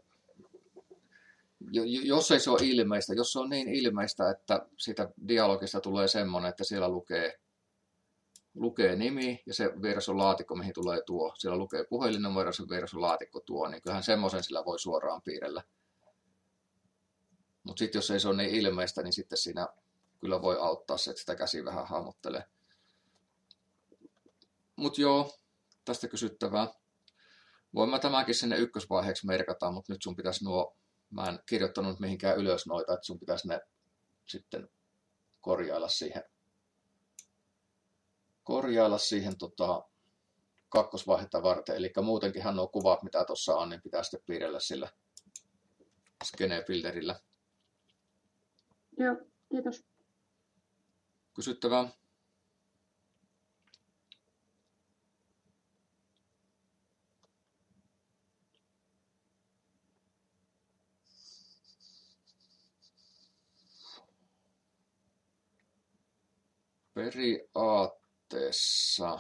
jos ei se ole ilmeistä, jos se on niin ilmeistä, että siitä dialogista tulee semmoinen, että siellä lukee lukee nimi ja se vieressä on laatikko, mihin tulee tuo. Siellä lukee puhelinnumero, se vieressä on laatikko tuo, niin kyllähän semmoisen sillä voi suoraan piirrellä. Mutta sitten jos ei se ole niin ilmeistä, niin sitten siinä kyllä voi auttaa se, että sitä käsi vähän hahmottelee. Mutta joo, tästä kysyttävää. Voin mä tämäkin sinne ykkösvaiheeksi merkata, mutta nyt sun pitäisi mä en kirjoittanut mihinkään ylös noita, että sun pitäisi ne sitten korjailla siihen kakkosvaihetta varten. Eli muutenkinhan nuo kuvat, mitä tuossa on, niin pitää sitten piirrellä sillä skenebuilderillä. Joo, kiitos. Kysyttävää? Periaatteessa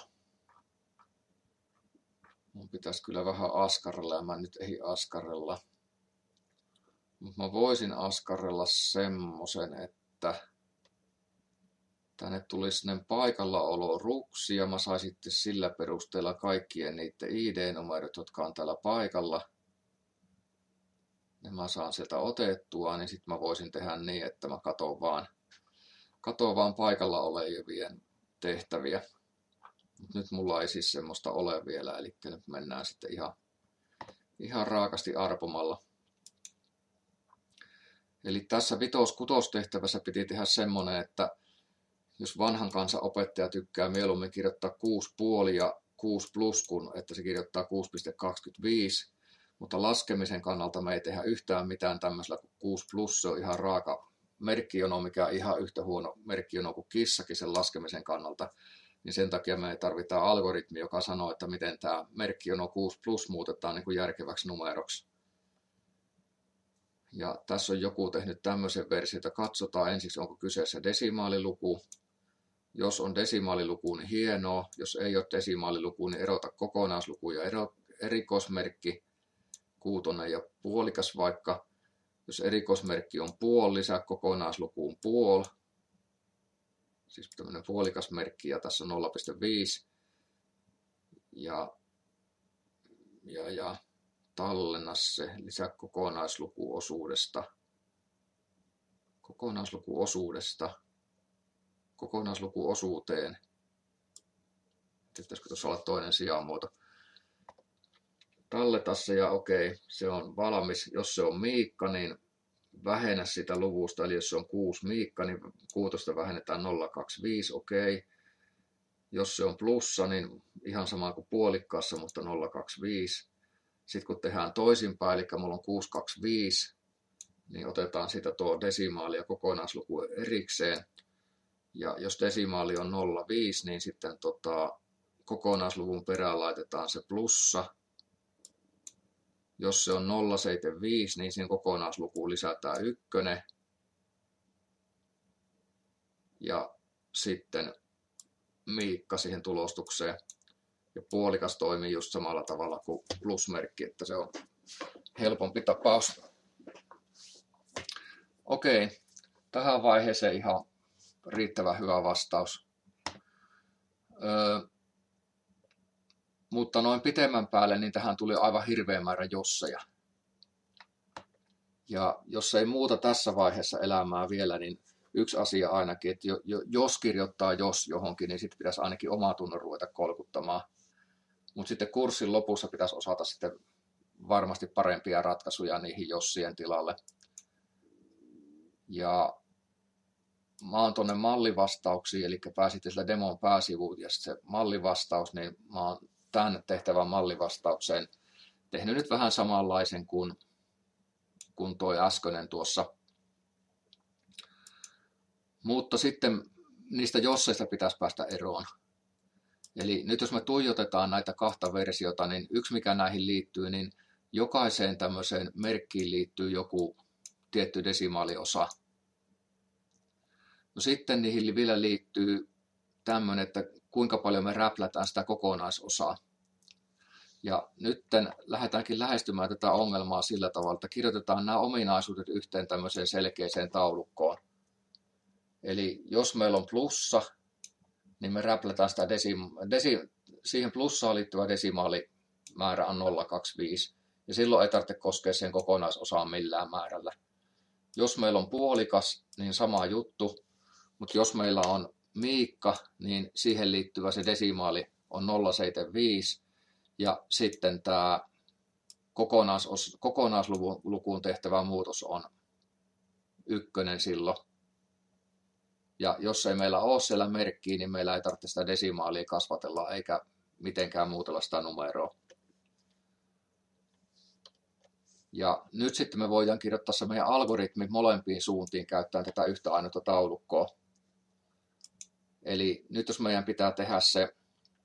mun pitäisi kyllä vähän askarrella ja mä nyt ei askarrella. Mutta mä voisin askarrella semmosen, että tänne tulisi sellainen paikallaolo ruksi ja mä saisin sitten sillä perusteella kaikkien niiden ID-numerot, jotka on täällä paikalla. Ja mä saan sieltä otettua, niin sitten mä voisin tehdä niin, että mä katon vaan paikalla olevien tehtäviä. Nyt mulla ei siis semmoista ole vielä, eli nyt mennään sitten ihan raakasti arpomalla. Eli tässä 5-6 tehtävässä piti tehdä semmoinen, että jos vanhan kansan opettaja tykkää mieluummin kirjoittaa 6,5 ja 6 plus, kun että se kirjoittaa 6,25, mutta laskemisen kannalta me ei tehdä yhtään mitään tämmöisellä kuin 6 plus, se on ihan raaka merkkijono, mikä on ihan yhtä huono merkkijono kuin kissakin sen laskemisen kannalta, niin sen takia me tarvitaan algoritmi, joka sanoo, että miten tämä merkkijono 6 plus muutetaan niin kuin järkeväksi numeroksi. Ja tässä on joku tehnyt tämmöisen version, että katsotaan ensiksi, onko kyseessä desimaaliluku. Jos on desimaaliluku, niin hienoa. Jos ei ole desimaaliluku, niin erota kokonaisluku ja erikoismerkki, 6 ja puolikas vaikka. Jos erikoismerkki on puoli, lisää kokonaislukuun puoli. Siis tämmöinen puolikas merkki ja tässä on 0,5. Ja tallenna se, lisää kokonaislukuosuuteen. Pitäisikö tuossa olla toinen sijamuoto? Talleta se ja okei, se on valmis. Jos se on Miikka, niin vähennä sitä luvusta. Eli jos se on 6 Miikka, niin 6 vähennetään 0,25, okei. Jos se on plussa, niin ihan sama kuin puolikkaassa, mutta 0,25. Sitten kun tehdään toisinpäin, eli mulla on 625, niin otetaan siitä tuo desimaali ja kokonaisluku erikseen. Ja jos desimaali on 0,5, niin sitten kokonaisluvun perään laitetaan se plussa. Jos se on 0,75, niin siihen kokonaislukuun lisätään 1. Ja sitten Miikka siihen tulostukseen. Ja puolikas toimii just samalla tavalla kuin plusmerkki, että se on helpompi tapaus. Okei, tähän vaiheeseen ihan riittävän hyvä vastaus. Mutta noin pitemmän päälle, niin tähän tuli aivan hirveä määrä josseja. Ja jos ei muuta tässä vaiheessa elämää vielä, niin yksi asia ainakin, että jos kirjoittaa jos johonkin, niin sitten pitäisi ainakin omaa tunnon ruveta kolkuttamaan. Mutta sitten kurssin lopussa pitäisi osata sitten varmasti parempia ratkaisuja niihin jossien tilalle. Ja mä oon tuonne mallivastauksiin, eli pääsitte sillä demon pääsivuun ja se mallivastaus, niin mä oon tämän tehtävän mallivastaukseen tehnyt nyt vähän samanlaisen kuin toi äskeinen tuossa. Mutta sitten niistä josseista pitäisi päästä eroon. Eli nyt jos me tuijotetaan näitä kahta versiota, niin yksi mikä näihin liittyy, niin jokaiseen tämmöiseen merkkiin liittyy joku tietty desimaaliosa. No sitten niihin vielä liittyy tämmöinen, että kuinka paljon me räplätään sitä kokonaisosaa. Ja nyt lähdetäänkin lähestymään tätä ongelmaa sillä tavalla, että kirjoitetaan nämä ominaisuudet yhteen tämmöiseen selkeäseen taulukkoon. Eli jos meillä on plussa, niin me räplätään sitä siihen plussaan liittyvä desimaalimäärä on 0,25. Ja silloin ei tarvitse koskea sen kokonaisosaan millään määrällä. Jos meillä on puolikas, niin sama juttu. Mutta jos meillä on miikka, niin siihen liittyvä se desimaali on 0,75. Ja sitten tämä kokonaislukuun tehtävä muutos on 1 silloin. Ja jos ei meillä ole siellä merkkiä, niin meillä ei tarvitse sitä desimaalia kasvatella eikä mitenkään muutella sitä numeroa. Ja nyt sitten me voidaan kirjoittaa se meidän algoritmi molempiin suuntiin käyttäen tätä yhtä ainoata taulukkoa. Eli nyt jos meidän pitää tehdä se,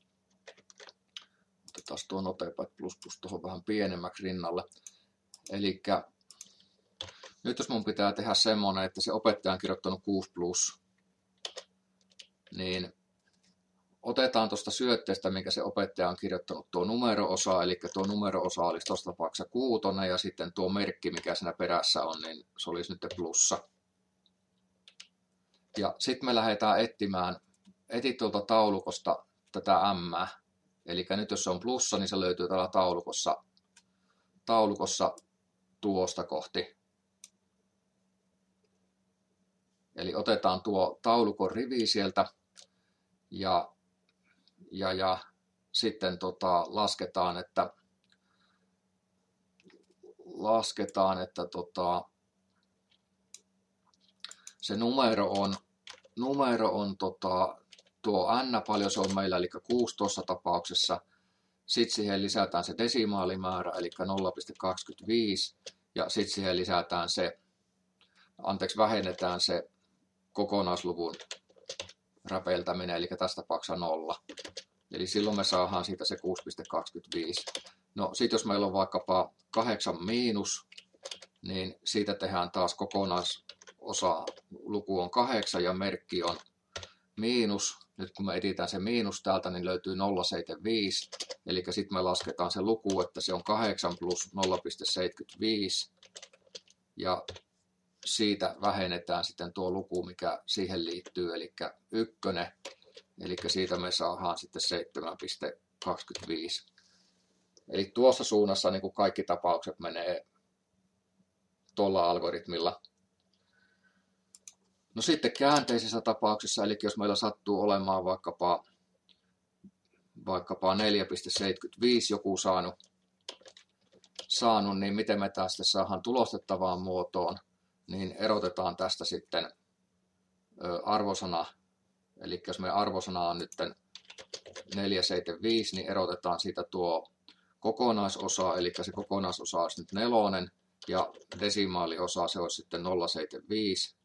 otetaan tuo Notepad++ tuohon vähän pienemmäksi rinnalle. Eli nyt jos mun pitää tehdä semmoinen, että se opettaja on kirjoittanut 6+, niin otetaan tuosta syötteestä, minkä se opettaja on kirjoittanut tuo numero-osa, eli tuo numero-osa olisi tuossa tapauksessa 6, ja sitten tuo merkki, mikä siinä perässä on, niin se olisi nyt plussa. Ja sitten me lähdetään etsimään tuolta taulukosta tätä m. Eli nyt jos se on plussa, niin se löytyy täällä taulukossa tuosta kohti. Eli otetaan tuo taulukon rivi sieltä ja sitten lasketaan, että se numero on tuo n, paljon se on meillä, eli 6 tuossa tapauksessa. Sitten siihen lisätään se desimaalimäärä, eli 0,25, ja sitten siihen vähennetään se kokonaisluvun räpeltäminen, eli tässä tapauksessa 0. Eli silloin me saadaan siitä se 6,25. No sitten jos meillä on vaikkapa 8-, niin siitä tehdään taas kokonaisosa, luku on 8 ja merkki on miinus. Nyt kun me etsitään se miinus täältä, niin löytyy 0,75. Eli sitten me lasketaan se luku, että se on 8 plus 0,75. Ja siitä vähennetään sitten tuo luku, mikä siihen liittyy, eli 1. Eli siitä me saadaan sitten 7,25. Eli tuossa suunnassa niin kuin kaikki tapaukset menee tuolla algoritmilla. No sitten käänteisessä tapauksessa, eli jos meillä sattuu olemaan vaikkapa 4,75 joku saanut, niin miten me tästä saadaan tulostettavaan muotoon, niin erotetaan tästä sitten arvosana. Eli jos meidän arvosana on nyt 475, niin erotetaan siitä tuo kokonaisosa, eli se kokonaisosa olisi nyt 4, ja desimaaliosa se olisi sitten 0,75.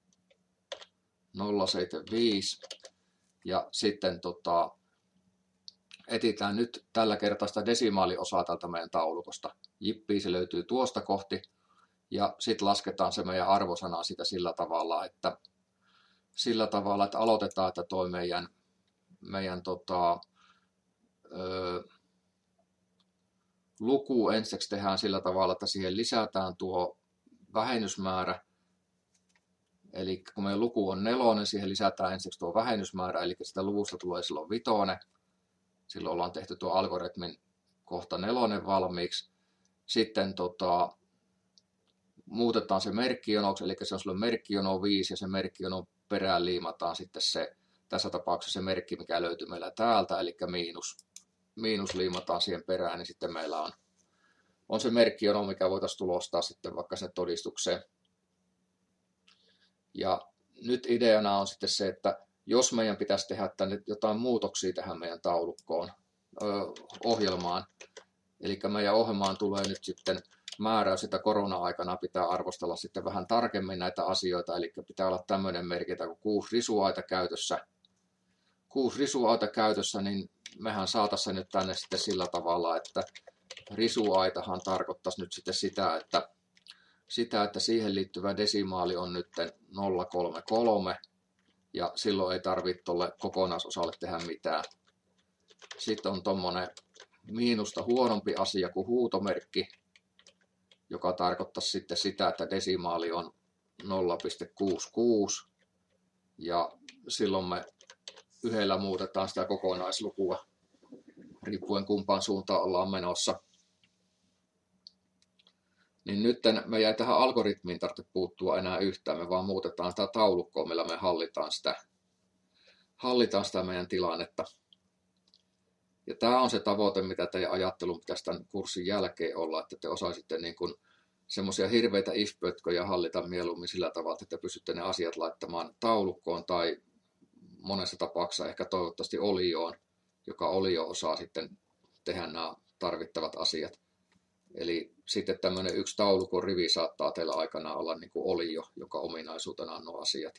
Ja sitten etsitään nyt tällä kertaa sitä desimaaliosaa tältä meidän taulukosta. Jippi, se löytyy tuosta kohti. Ja sitten lasketaan se meidän arvosana sitä sillä tavalla, että aloitetaan, että tuo meidän luku ensiksi tehdään sillä tavalla, että siihen lisätään tuo vähennysmäärä. Eli kun meidän luku on 4, siihen lisätään ensiksi tuo vähennysmäärä, eli sitä luvusta tulee silloin 5. Silloin ollaan tehty tuo algoritmin kohta 4 valmiiksi. Sitten muutetaan se merkkijonoksi, eli se on silloin merkkijono 5, ja se merkkijonon perään liimataan sitten tässä tapauksessa se merkki, mikä löytyy meillä täältä, eli miinus liimataan siihen perään, niin sitten meillä on se merkkijono, mikä voitaisiin tulostaa sitten vaikka sen todistukseen. Ja nyt ideana on sitten se, että jos meidän pitäisi tehdä tänne jotain muutoksia tähän meidän taulukkoon, ohjelmaan, eli meidän ohjelmaan tulee nyt sitten määräys, että korona-aikana pitää arvostella sitten vähän tarkemmin näitä asioita, eli pitää olla tämmöinen merkintä kuin 6 risuaita käytössä. 6 risuaita käytössä, niin mehän saataisiin se nyt tänne sitten sillä tavalla, että risuaitahan tarkoittaisi nyt sitten sitä, että siihen liittyvä desimaali on nyt 0,33, ja silloin ei tarvitse tuolle kokonaisosalle tehdä mitään. Sitten on tuommoinen miinusta huonompi asia kuin huutomerkki, joka tarkoittaa sitten sitä, että desimaali on 0,66, ja silloin me yhdellä muutetaan sitä kokonaislukua, riippuen kumpaan suuntaan ollaan menossa. Niin nyt me ei tähän algoritmiin tarvitse puuttua enää yhtään, me vaan muutetaan sitä taulukkoa, millä me hallitaan sitä meidän tilannetta. Ja tämä on se tavoite, mitä teidän ajattelun pitäisi tämän kurssin jälkeen olla, että te osaisitte niin kuin semmoisia hirveitä if-pötköjä hallita mieluummin sillä tavalla, että pystytte ne asiat laittamaan taulukkoon tai monessa tapauksessa ehkä toivottavasti olioon, joka olio osaa sitten tehdä nämä tarvittavat asiat. Eli sitten tämmöinen yksi taulukon rivi saattaa teillä aikanaan olla niin kuin olio, joka ominaisuutena on nuo asiat.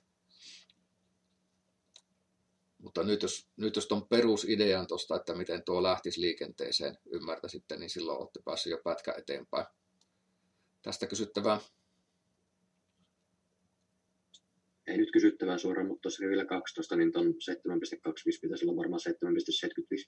Mutta nyt jos tuon perusidean tuosta, että miten tuo lähtisi liikenteeseen ymmärtäisitte, niin silloin olette päässeet jo pätkä eteenpäin. Tästä kysyttävää? Ei nyt kysyttävää suoraan, mutta tuossa rivillä 12, niin tuon 7.25 pitäisi olla varmaan 7.75.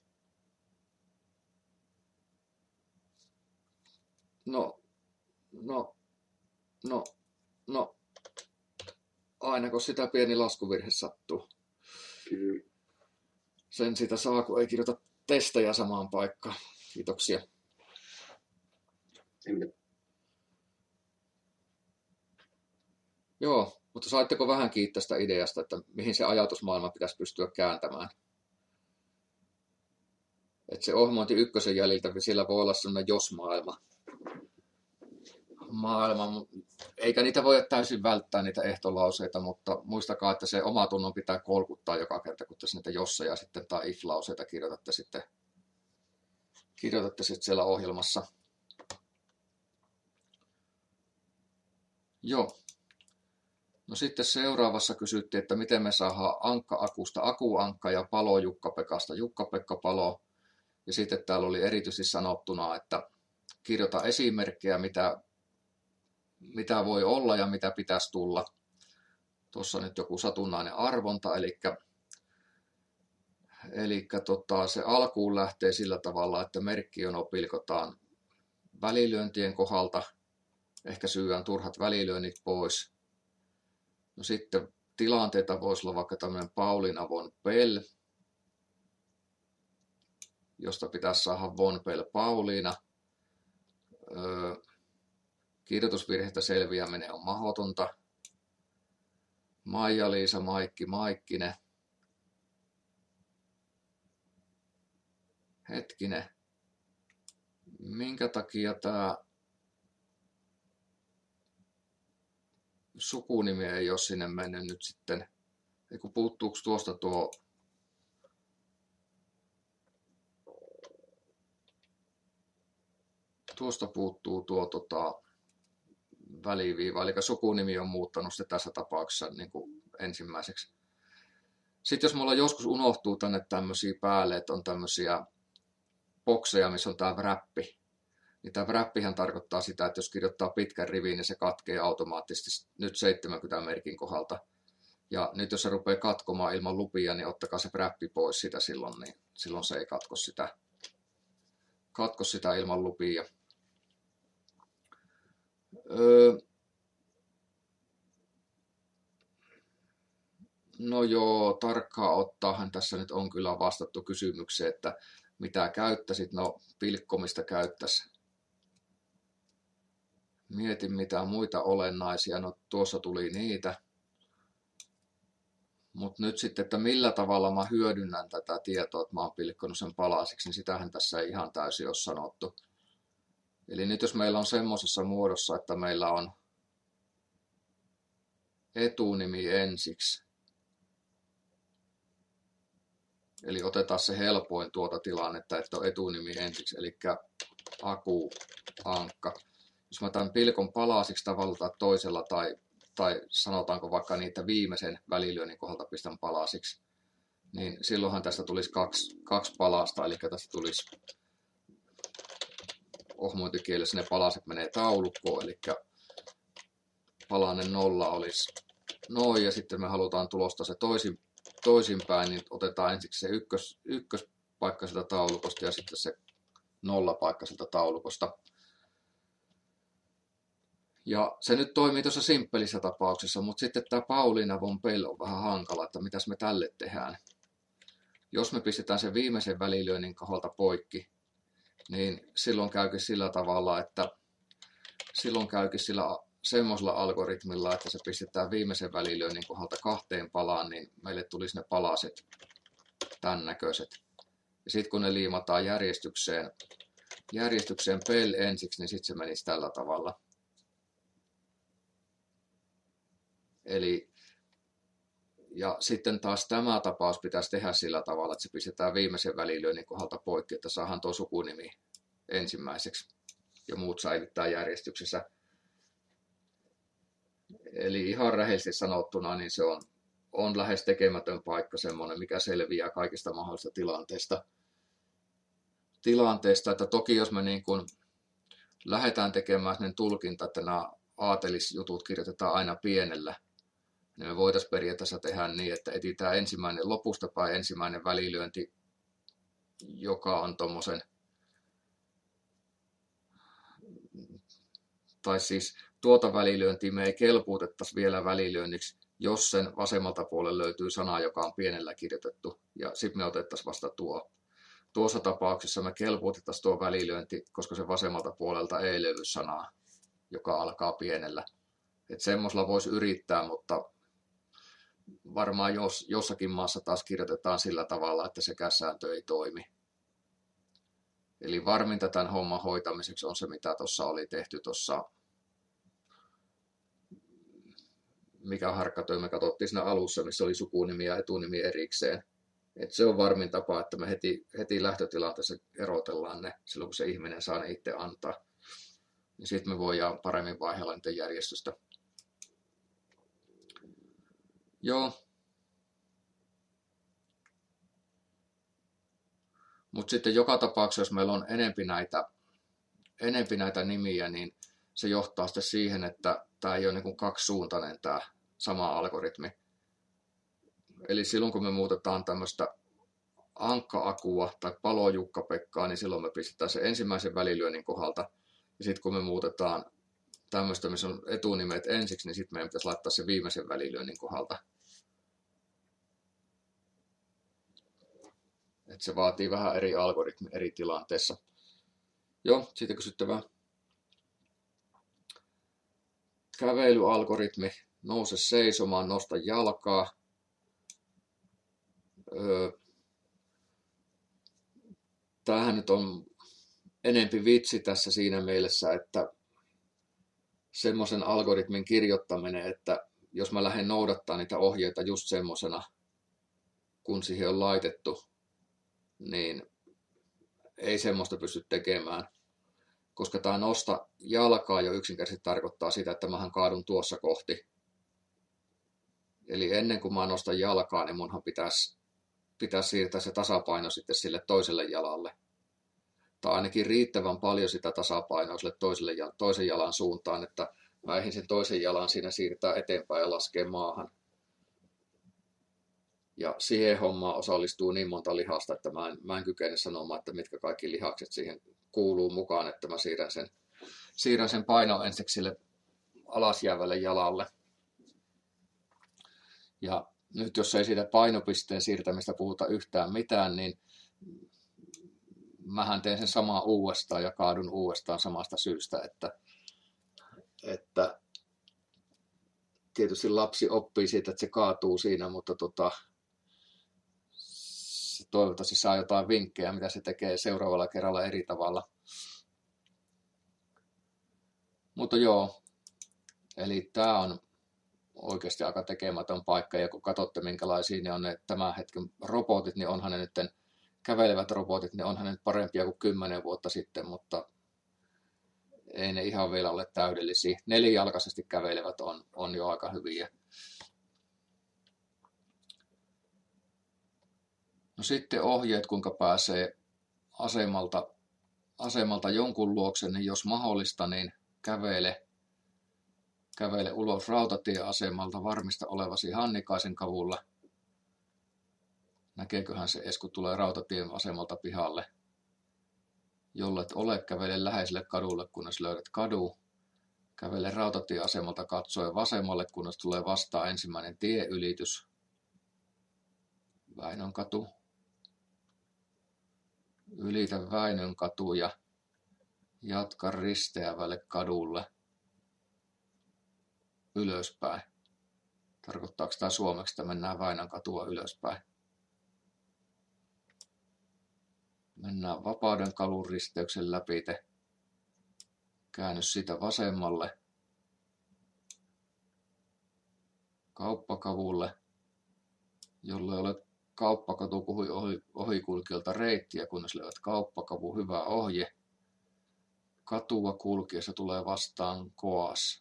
No, aina kun sitä pieni laskuvirhe sattuu. Kyllä. Sen sitä saa, kun ei kirjoita testejä samaan paikkaan. Kiitoksia. Ei mitään. Joo, mutta saitteko vähän kiittää sitä ideasta, että mihin se ajatusmaailma pitäisi pystyä kääntämään? Että se ohjelmointi ykkösen jäljiltä, sillä voi olla sellainen jos-maailma. Eikä niitä voi täysin välttää niitä ehtolauseita, mutta muistakaa, että se omatunnon pitää kolkuttaa joka kerta, kun te niitä josseja sitten tai if-lauseita kirjoitatte sitten siellä ohjelmassa. Joo. No sitten seuraavassa kysyttiin, että miten me saadaan ankka-akusta akuankka ja palo Jukka-Pekasta Jukka-Pekka-palo. Ja sitten täällä oli erityisesti sanottuna, että kirjoita esimerkkejä, mitä voi olla ja mitä pitäisi tulla. Tuossa on nyt joku satunnainen arvonta, eli se alkuun lähtee sillä tavalla, että merkkiono pilkotaan välilyöntien kohdalta, ehkä syydään turhat välilyönnit pois. No sitten tilanteita voisi olla vaikka tämmöinen Pauliina von Pell, josta pitäisi saada von Pell Pauliina. Kirjoitusvirheistä selviäminen on mahdotonta. Maija-Liisa, Maikki, Maikkinen. Hetkinen. Minkä takia tämä sukunimi ei ole sinne mennyt nyt sitten? Eiku puuttuuko tuosta tuo puuttuu tuo väliviiva, eli sukunimi on muuttanut se tässä tapauksessa niin kuin ensimmäiseksi. Sitten jos mulla joskus unohtuu tänne tämmöisiä päälle, että on tämmöisiä bokseja, missä on tämä wrappi, niin tämä wrappihän tarkoittaa sitä, että jos kirjoittaa pitkän rivin, niin se katkee automaattisesti nyt 70 merkin kohdalta. Ja nyt jos se rupeaa katkomaan ilman lupia, niin ottakaa se wrappi pois sitä silloin, niin silloin se ei katko sitä ilman lupia. No joo, tarkkaan ottaahan tässä nyt on kyllä vastattu kysymykseen, että mitä käyttäisit. No, pilkkomista käyttäisi. Mietin mitä muita olennaisia. No, tuossa tuli niitä. Mutta nyt sitten, että millä tavalla mä hyödynnän tätä tietoa, että mä oon pilkkonut sen palasiksi, niin sitähän tässä ei ihan täysin ole sanottu. Eli nyt jos meillä on semmoisessa muodossa, että meillä on etunimi ensiksi, eli otetaan se helpoin tuota tilannetta, että on etunimi ensiksi, eli Aku, Ankka. Jos mä tämän pilkon palasiksi tavalla tai toisella, tai sanotaanko vaikka niitä viimeisen välilyönnin kohdalta pistän palasiksi, niin silloinhan tästä tulisi kaksi palasta, eli tästä tulisi ohmointikielessä ne palaset menee taulukkoon, eli palanen 0 olisi noin, ja sitten me halutaan tulostaa se toisinpäin, niin otetaan ensiksi se ykköspaikka sieltä taulukosta ja sitten se 0 paikka sieltä taulukosta. Ja se nyt toimii tuossa simppelissä tapauksessa, mutta sitten tämä Pauliina von Pell on vähän hankala, että mitäs me tälle tehdään. jos me pistetään sen viimeisen välilyönnin kohdalta poikki, niin silloin käykin sillä tavalla, että semmoisella algoritmilla, että se pistetään viimeisen välilyönnin kohdalta 2 palaan, niin meille tulisi ne palaset tämän näköiset. Ja sitten kun ne liimataan järjestykseen PEL ensiksi, niin sitten se menisi tällä tavalla. Eli, ja sitten taas tämä tapaus pitäisi tehdä sillä tavalla, että se pistetään viimeisen välilyönnin kohdalta poikki, että saadaan tuo sukunimi ensimmäiseksi ja muut säilyttää järjestyksessä. Eli ihan rehellisesti sanottuna, niin se on lähes tekemätön paikka semmoinen, mikä selviää kaikista mahdollisista tilanteesta. Että toki jos me niin kuin lähdetään tekemään sen tulkinta, että nämä aatelisjutut kirjoitetaan aina pienellä, niin me voitaisiin periaatteessa tehdä niin, että etsitään ensimmäinen lopusta päin ensimmäinen välilyönti, joka on tommosen, tai siis tuota välilyöntiä me ei kelpuutettaisi vielä välilyönniksi, jos sen vasemmalta puolella löytyy sana, joka on pienellä kirjoitettu, ja sitten me otettaisiin vasta tuo. Tuossa tapauksessa me kelpuutettaisiin tuo välilyönti, koska se vasemmalta puolelta ei löydy sanaa, joka alkaa pienellä. Että semmoisella voisi yrittää, mutta varmaan jossakin maassa taas kirjoitetaan sillä tavalla, että sekään sääntö ei toimi. Eli varminta tämän homman hoitamiseksi on se, mitä tuossa oli tehty tuossa, mikä harkkatyö me katsottiin siinä alussa, missä oli sukunimi ja etunimi erikseen. Et se on varmin tapa, että me heti lähtötilanteessa erotellaan ne silloin, kun se ihminen saa ne itse antaa. Ja sitten me voidaan paremmin vaihdella niiden järjestystä. Joo. Mutta sitten joka tapauksessa, jos meillä on enempi näitä nimiä, niin se johtaa sitten siihen, että tämä ei ole niin kuin kaksisuuntainen tämä sama algoritmi. Eli silloin kun me muutetaan tämmöistä Ankka-Akua tai Palo-Jukka-Pekkaa, niin silloin me pistetään se ensimmäisen välilyönnin kohdalta. Ja sitten kun me muutetaan tämmöistä, missä on etunimet ensiksi, niin sitten meidän pitäisi laittaa se viimeisen välilyönnin kohdalta. Et se vaatii vähän eri algoritmi eri tilanteissa. Joo, siitä kysyttävää. Kävelyalgoritmi. Nouse seisomaan, nosta jalkaa. Tämähän nyt on enempi vitsi tässä siinä mielessä, että semmoisen algoritmin kirjoittaminen, että jos mä lähden noudattaa niitä ohjeita just semmosena, kun siihen on laitettu, niin ei semmoista pysty tekemään. Koska tämä nosta jalkaa jo yksinkertaisesti tarkoittaa sitä, että mähän kaadun tuossa kohti. Eli ennen kuin mä nostan jalkaa, niin munhan pitäisi siirtää se tasapaino sitten sille toiselle jalalle. Tai ainakin riittävän paljon sitä tasapainoa sille toisen jalan suuntaan, että mä ehdin sen toisen jalan siinä siirtää eteenpäin ja laskee maahan. Ja siihen hommaan osallistuu niin monta lihasta, että mä en kykene sanomaan, että mitkä kaikki lihakset siihen kuuluu mukaan, että mä siirrän sen painon ensiksi sille alasjäävälle jalalle. Ja nyt jos ei siitä painopisteen siirtämistä puhuta yhtään mitään, niin mähän teen sen samaa uudestaan ja kaadun uudestaan samasta syystä, että tietysti lapsi oppii siitä, että se kaatuu siinä, mutta toivottavasti saa jotain vinkkejä, mitä se tekee seuraavalla kerralla eri tavalla. Mutta joo, eli tämä on oikeasti aika tekemätön paikka, ja kun katsotte minkälaisia ne on ne tämän hetken robotit, niin onhan ne nyt kävelevät robotit, niin onhan ne nyt parempia kuin 10 vuotta sitten, mutta ei ne ihan vielä ole täydellisiä. 4-jalkaisesti kävelevät on jo aika hyviä. No sitten ohjeet, kuinka pääsee asemalta jonkun luokse, niin jos mahdollista, niin kävele ulos rautatieasemalta, varmista olevasi Hannikaisen kavulla. Näkeeköhän se edes, kun tulee rautatien asemalta pihalle. Jollet ole, kävele läheiselle kadulle, kunnes löydät kadu. Kävele rautatieasemalta katsoen vasemmalle, kunnes tulee vastaan ensimmäinen tieylitys. Väinön katu. ylitä Väinön katu ja jatka risteävälle kadulle ylöspäin. Tarkoittaako tämä suomeksi, että mennään Väinön katua ylöspäin? Mennään Vapauden kadun risteyksen läpi. Käännys sitä vasemmalle. Kauppakavulle, jolle ei ole kauppakatu puhui ohikulkijalta reittiä, kunnes löydät kauppakavu hyvä ohje. Katua kulkiessa tulee vastaan koas.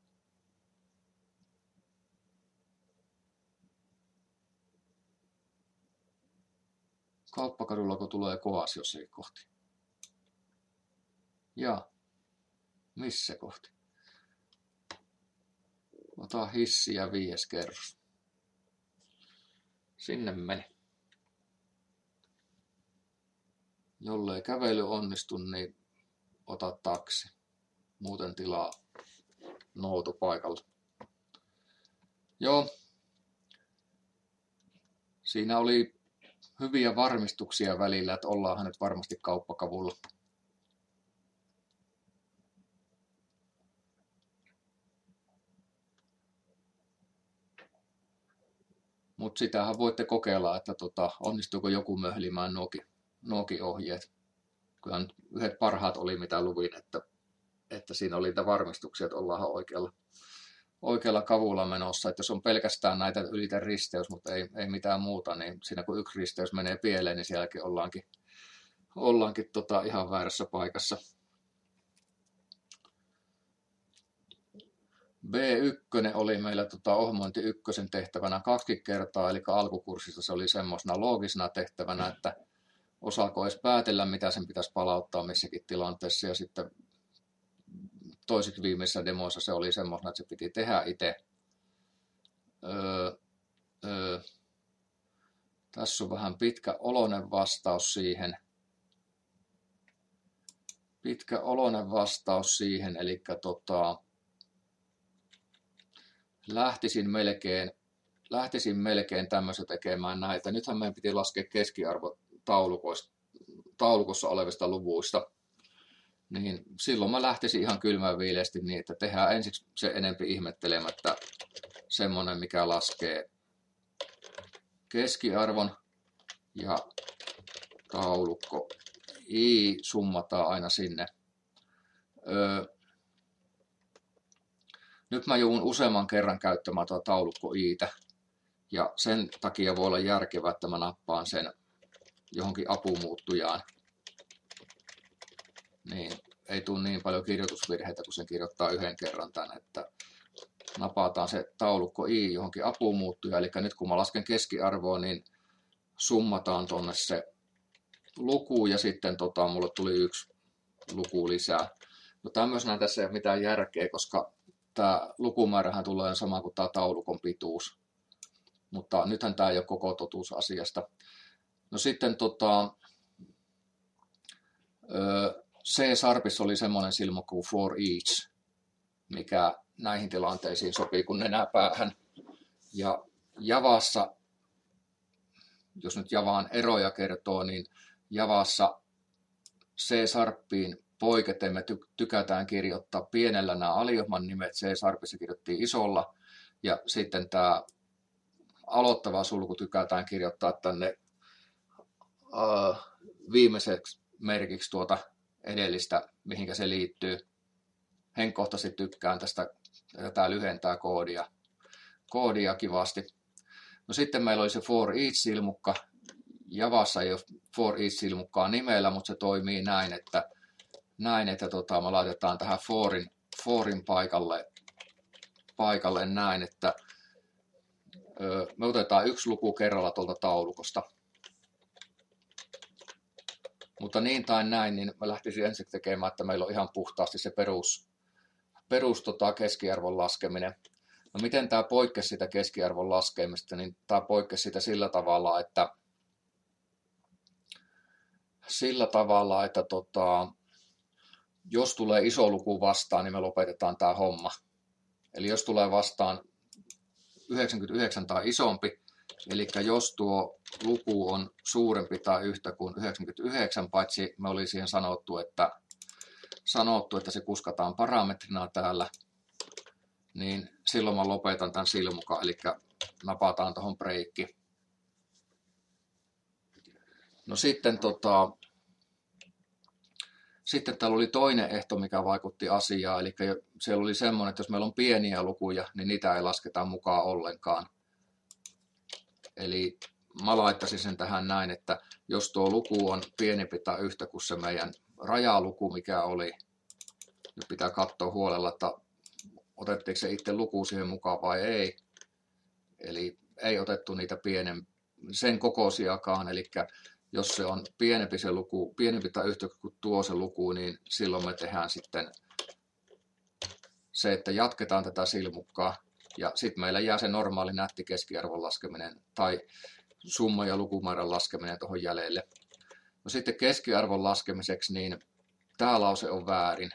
Kauppakadullako tulee koas jossakin kohti? Ja missä kohti? Ota hissi ja 5. kerros. Sinne meni. Jollei kävely onnistu, niin ota taksi. Muuten tilaa noutopaikalla. Joo. Siinä oli hyviä varmistuksia välillä, että ollaanhan nyt varmasti kauppakavulla. Mutta sitähän voitte kokeilla, että onnistuuko joku möhlimään nuokin ohjeet. Kyllä nyt yhdet parhaat oli, mitä luvin, että siinä oli niitä varmistuksia, että ollaan oikealla kavulla menossa. Että jos on pelkästään näitä ylitä risteys, mutta ei mitään muuta, niin siinä kun yksi risteys menee pieleen, niin sielläkin ollaankin ihan väärässä paikassa. B1 oli meillä ohjelmointi 1 tehtävänä 2 kertaa, eli alkukurssissa se oli semmoisena loogisena tehtävänä, että osaako edes päätellä, mitä sen pitäisi palauttaa missäkin tilanteessa, ja sitten toisiksi viimeisissä demoissa se oli semmoisena, että se piti tehdä itse. Tässä on vähän pitkä oloinen vastaus siihen. Eli lähtisin melkein tämmöistä tekemään näitä. Nythän meidän piti laskea keskiarvo taulukossa olevista luvuista. Niin silloin mä lähtisin ihan kylmän viileästi niin, että tehdään ensiksi se enempi ihmettelemättä semmonen, mikä laskee keskiarvon ja taulukko I summataan aina sinne. Nyt mä joudun useamman kerran käyttämään tuota taulukko I:tä ja sen takia voi olla järkevää, että mä nappaan sen johonkin apumuuttujaan. Niin ei tule niin paljon kirjoitusvirheitä, kun sen kirjoittaa yhden kerran tänne, että napataan se taulukko I johonkin apumuuttujaan. Eli nyt kun mä lasken keskiarvoa, niin summataan tonne se luku ja sitten mulle tuli 1 luku lisää. No tämmöisenä tässä ei ole mitään järkeä, koska tämä lukumäärähän tulee sama kuin tämä taulukon pituus. Mutta nythän tämä ei ole koko totuus asiasta. No sitten C-sharpissa oli semmoinen silmä kuin for each, mikä näihin tilanteisiin sopii kuin nenäpäähän. Ja Javassa, jos nyt Javaan eroja kertoo, niin Javassa C-sharpiin poiketen me tykätään kirjoittaa pienellä nämä aliohman nimet. C-sharpissa kirjoittiin isolla. Ja sitten tämä aloittava sulku tykätään kirjoittaa tänne viimeiseksi merkiksi tuota edellistä, mihinkä se liittyy. Henkkohtaisesti tykkään tästä, tämä lyhentää koodia kivasti. No sitten meillä oli se for each-silmukka. Javassa ei ole for each-silmukkaa nimellä, mutta se toimii näin, että me laitetaan tähän forin paikalle näin, että me otetaan 1 luku kerralla tuolta taulukosta. Mutta niin tai näin, niin mä lähtisin ensin tekemään, että meillä on ihan puhtaasti se perus keskiarvon laskeminen. No miten tämä poikkesi sitä keskiarvon laskemista, niin tämä poikkesi sitä sillä tavalla, että jos tulee iso luku vastaan, niin me lopetetaan tämä homma. Eli jos tulee vastaan 99 tai isompi, Eli jos tuo luku on suurempi tai yhtä kuin 99, paitsi me oli siihen sanottu, että se kuskataan parametrina täällä, niin silloin mä lopetan tämän silmukan, eli napataan tuohon breikki. No sitten sitten täällä oli toinen ehto, mikä vaikutti asiaan, eli siellä oli semmoinen, että jos meillä on pieniä lukuja, niin niitä ei lasketa mukaan ollenkaan. Eli mä laittaisin sen tähän näin, että jos tuo luku on pienempi tai yhtä kuin se meidän rajaluku, mikä oli, niin pitää katsoa huolella, että otettiinko se itse luku siihen mukaan vai ei. Eli ei otettu niitä sen kokoisiakaan, eli jos se on pienempi se luku, pienempi tai yhtä kuin tuo se luku, niin silloin me tehdään sitten se, että jatketaan tätä silmukkaa. Ja sitten meillä jää se normaali nätti keskiarvon laskeminen tai summa- ja lukumäärän laskeminen tuohon jäljelle. No sitten keskiarvon laskemiseksi, niin tämä lause on väärin.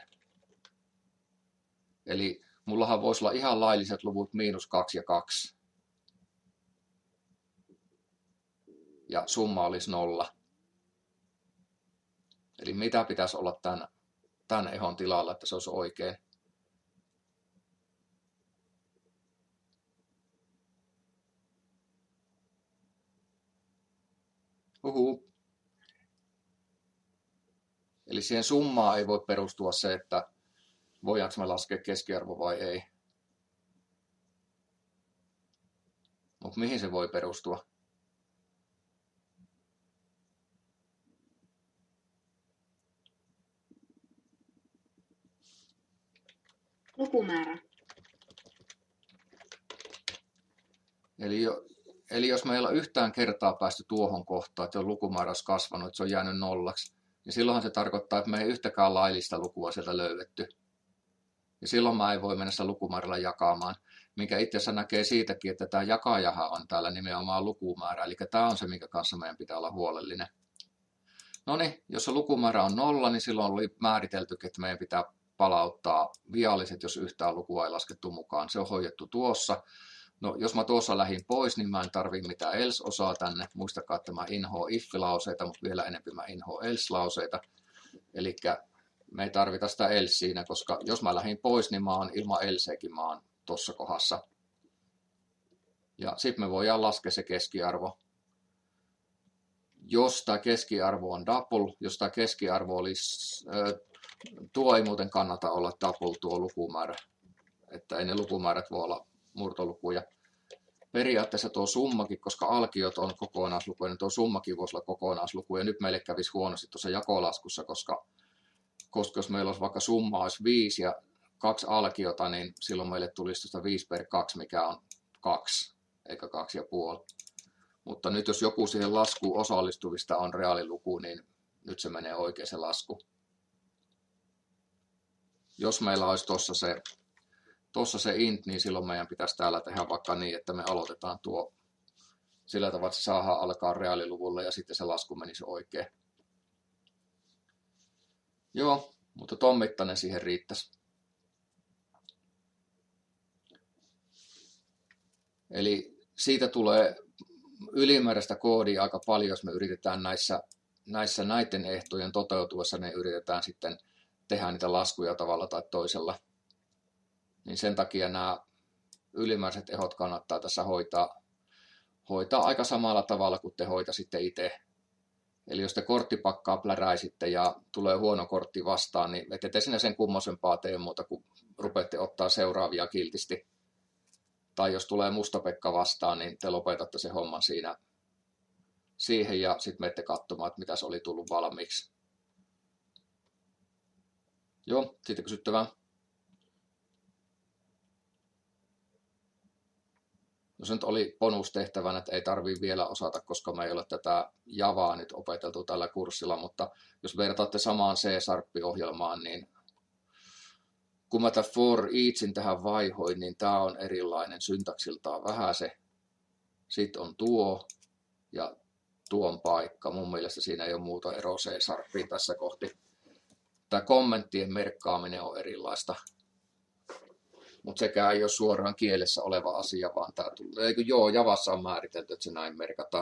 Eli mullahan voisi olla ihan lailliset luvut -2 ja 2. Ja summa olisi 0. Eli mitä pitäisi olla tämän ehon tilalla, että se olisi oikein? Eli siihen summaan ei voi perustua se, että voidaanko me laskea keskiarvo vai ei. Mutta mihin se voi perustua? Lukumäärä. Eli jos meillä on yhtään kertaa päästy tuohon kohtaan, että on lukumäärä olisi kasvanut, että se on jäänyt 0, niin silloinhan se tarkoittaa, että me ei yhtäkään laillista lukua sieltä löydetty. Ja silloin mä ei voi mennä sitä lukumäärällä jakamaan, minkä itse asiassa näkee siitäkin, että tämä jakajahan on täällä nimenomaan lukumäärä. Eli tämä on se, minkä kanssa meidän pitää olla huolellinen. No niin, jos se lukumäärä on 0, niin silloin oli määriteltykin, että meidän pitää palauttaa vialliset, jos yhtään lukua ei laskettu mukaan. Se on hoidettu tuossa. No, jos mä tuossa lähdin pois, niin mä en tarvitse mitään else-osaa tänne. Muistakaa, että mä inhoan if-lauseita, mutta vielä enemmän mä inhoan else-lauseita. Eli me ei tarvita sitä else siinä, koska jos mä lähdin pois, niin mä oon ilman elseäkin mä oon tuossa kohdassa. Ja sitten me voidaan laskea se keskiarvo. Jos tämä keskiarvo on double, jos tämä keskiarvo olisi, tuo ei muuten kannata olla double tuo lukumäärä. Että ei ne lukumäärät voi olla murtolukuja. Periaatteessa tuo summakin, koska alkiot on kokonaislukuja, niin tuo summakin voisi olla kokonaisluku. Ja nyt meille kävisi huonosti tuossa jakolaskussa, koska jos meillä olisi vaikka summa olisi 5 ja 2 alkiota, niin silloin meille tulisi tuosta 5/2, mikä on 2, eikä 2,5. Mutta nyt jos joku siihen laskuun osallistuvista on reaaliluku, niin nyt se menee oikein se lasku. Jos meillä olisi tuossa se int, niin silloin meidän pitäisi täällä tehdä vaikka niin, että me aloitetaan tuo sillä tavalla, että se saadaan alkaa reaaliluvulla ja sitten se lasku menisi oikein. Joo, mutta ton mittainen siihen riittäisi. Eli siitä tulee ylimääräistä koodia aika paljon, jos me yritetään näiden ehtojen toteutuessa, niin yritetään sitten tehdä niitä laskuja tavalla tai toisella. Niin sen takia nämä ylimääräiset ehot kannattaa tässä hoitaa aika samalla tavalla kuin te hoitaisitte itse. Eli jos te korttipakkaa pläräisitte ja tulee huono kortti vastaan, niin ette te sinä sen kummosempaa tee muuta kuin rupeatte ottaa seuraavia kiltisti. Tai jos tulee mustapekka vastaan, niin te lopetatte sen homman siihen ja sitten menette katsomaan, että mitä se oli tullut valmiiksi. Joo, siitä kysyttävää. No se nyt oli bonustehtävänä, että ei tarvitse vielä osata, koska me ei ole tätä Javaa nyt opeteltu tällä kurssilla, mutta jos vertaatte samaan C-Sharp-ohjelmaan, niin kun mä tämän for eachin tähän vaihoin, niin tämä on erilainen syntaksiltaan vähän se. Sitten on tuo ja tuon paikka. Mun mielestä siinä ei ole muuta eroa C-Sharpiin tässä kohti. Tämä kommenttien merkkaaminen on erilaista. Mutta sekään ei ole suoraan kielessä oleva asia, vaan tämä tulee, Javassa on määritelty, että se näin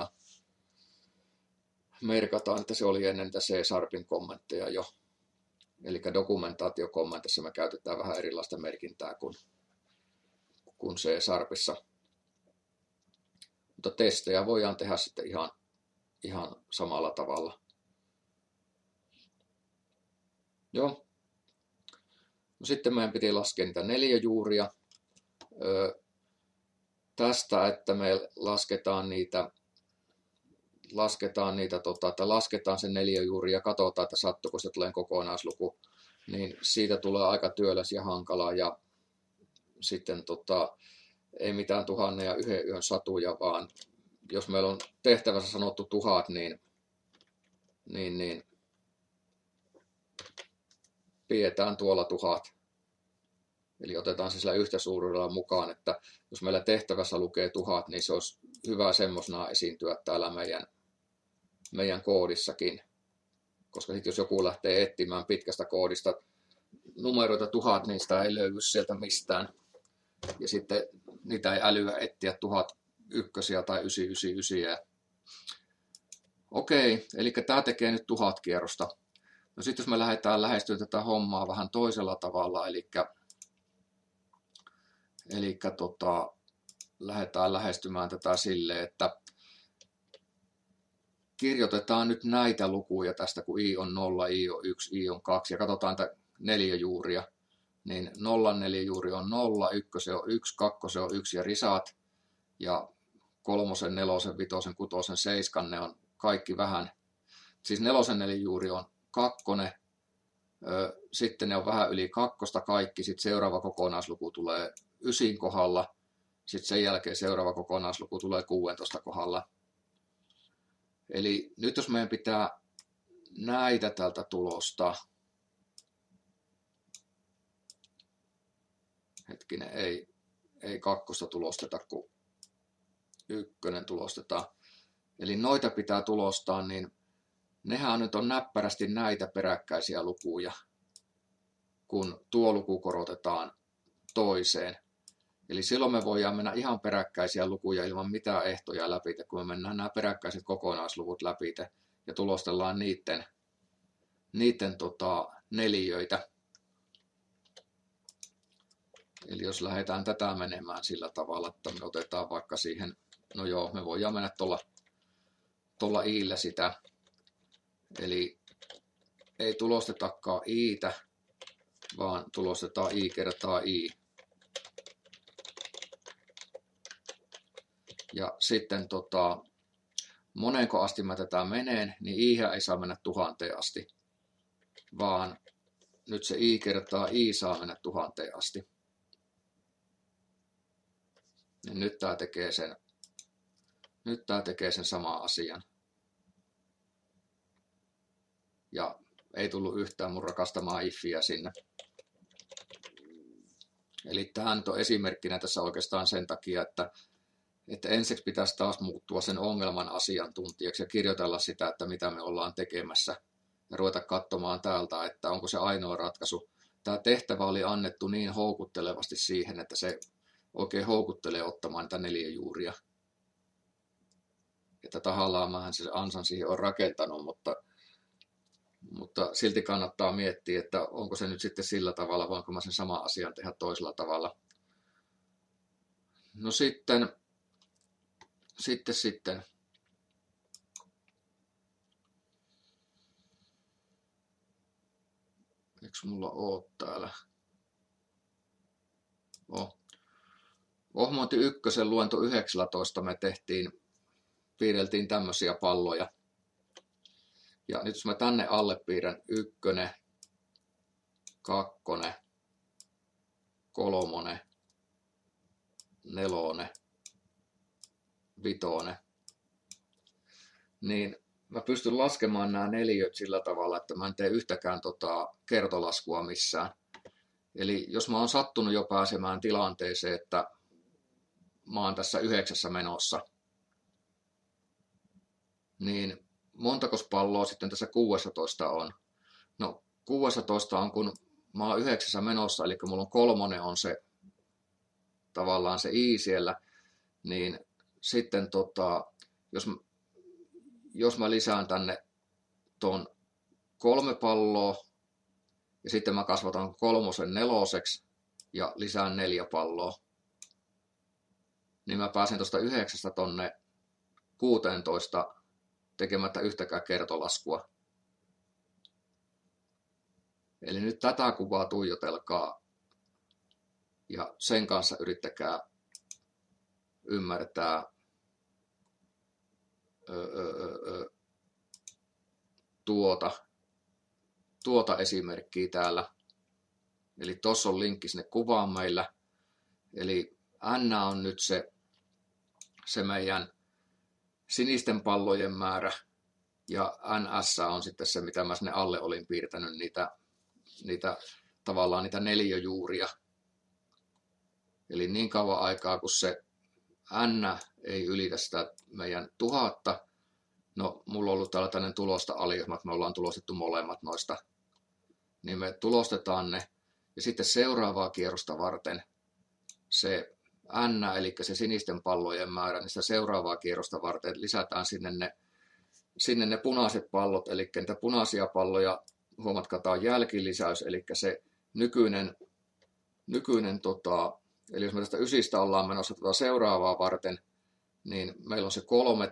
merkataan, että se oli ennen niitä C-sharpin kommentteja jo. Eli dokumentaatiokommentissa me käytetään vähän erilaista merkintää kuin C-sharpissa. Mutta testejä voidaan tehdä sitten ihan samalla tavalla. Joo. No sitten meidän piti laskea niitä neliöjuuria. Tästä, että me lasketaan se neliöjuuri ja katsotaan, että sattuuko se tulee kokonaisluku, niin siitä tulee aika työläs ja hankala. Ja sitten ei mitään 1001 yön satuja, vaan jos meillä on tehtävässä sanottu 1000, niin pidetään tuolla 1000. Eli otetaan se sillä yhtä suuruudella mukaan, että jos meillä tehtävässä lukee 1000, niin se olisi hyvä semmoisena esiintyä täällä meidän koodissakin. Koska sitten jos joku lähtee etsimään pitkästä koodista numeroita 1000, niin sitä ei löydy sieltä mistään. Ja sitten niitä ei älyä etsiä 1001 tai 999. Okei, eli tämä tekee nyt 1000 kierrosta. No sitten jos me lähdetään lähestymään tätä hommaa vähän toisella tavalla, eli lähdetään lähestymään tätä silleen, että kirjoitetaan nyt näitä lukuja tästä, kun i on 0, i on 1, i on 2, ja katsotaan tätä neliöjuuria, niin 0 neliöjuuri on 0, 1 on 1, 2 on 1 ja risat, ja 3, 4, 5, 6, 7, ne on kaikki vähän, siis 4 neliöjuuri on 2, sitten ne on vähän yli 2 kaikki, sitten seuraava kokonaisluku tulee 9 kohdalla, sitten sen jälkeen seuraava kokonaisluku tulee 16 kohdalla. Eli nyt jos meidän pitää näitä tältä tulosta, hetkinen, ei 2 tulosteta, kun 1 tulostetaan. Eli noita pitää tulostaa, niin nehän nyt on näppärästi näitä peräkkäisiä lukuja, kun tuo luku korotetaan toiseen. Eli silloin me voidaan mennä ihan peräkkäisiä lukuja ilman mitään ehtoja läpi, kun me mennään nämä peräkkäiset kokonaisluvut läpi ja tulostellaan niiden neliöitä. Eli jos lähdetään tätä menemään sillä tavalla, että me otetaan vaikka siihen, no joo, me voidaan mennä tuolla i'llä sitä. Eli ei tulostetakaan i'tä, vaan tulostetaan i kertaa i. Ja sitten monenko asti mä tätä meneen, niin i ei saa mennä 1000 asti, vaan nyt se i kertaa i saa mennä 1000 asti. Ja nyt tää tekee sen saman asian. Ja ei tullut yhtään mun rakastamaa iffiä sinne. Eli tämä nyt on esimerkkinä tässä oikeastaan sen takia, että ensiksi pitäisi taas muuttua sen ongelman asiantuntijaksi ja kirjoitella sitä, että mitä me ollaan tekemässä. Ja ruveta katsomaan täältä, että onko se ainoa ratkaisu. Tämä tehtävä oli annettu niin houkuttelevasti siihen, että se oikein houkuttelee ottamaan niitä neliöjuuria. Että tahallaan mähän se ansan siihen on rakentanut, mutta silti kannattaa miettiä, että onko se nyt sitten sillä tavalla, voinko mä sen saman asian tehdä toisella tavalla. No sitten. Eikö mulla ole täällä? Ohmointi 1 luento 19 me piirreltiin tämmöisiä palloja. Ja nyt jos mä tänne alle piirrän 1, 2, 3, 4, 5, niin mä pystyn laskemaan nämä neliöt sillä tavalla, että mä en tee yhtäkään kertolaskua missään. Eli jos mä oon sattunut jo pääsemään tilanteeseen, että mä oon tässä 9 menossa, niin montakos palloa sitten tässä 16 on? No 16 on, kun mä oon 9 menossa, eli mulla on 3 on se tavallaan se I siellä, niin sitten jos mä lisään tänne tuon 3 palloa ja sitten mä kasvatan 3 4 ja lisään 4 palloa, niin mä pääsen tuosta 9 tonne 16 tekemättä yhtäkään kertolaskua. Eli nyt tätä kuvaa tuijotelkaa ja sen kanssa yrittäkää ymmärtää tuota esimerkkiä täällä. Eli tuossa on linkki sinne kuvaan meillä. Eli N on nyt se meidän sinisten pallojen määrä ja NS on sitten se, mitä mä sinne alle olin piirtänyt niitä tavallaan niitä neliöjuuria. Eli niin kauan aikaa, kun se N ei ylitä sitä meidän 1000, no mulla on ollut täällä tällainen tulosta aliohjelma, että me ollaan tulostettu molemmat noista, niin me tulostetaan ne ja sitten seuraavaa kierrosta varten se N, eli se sinisten pallojen määrä, niin sitä seuraavaa kierrosta varten lisätään sinne ne punaiset pallot, eli niitä punaisia palloja, huomatkaa, tämä on jälkilisäys, eli se nykyinen eli jos me tästä 9 ollaan menossa seuraavaa varten, niin meillä on se 3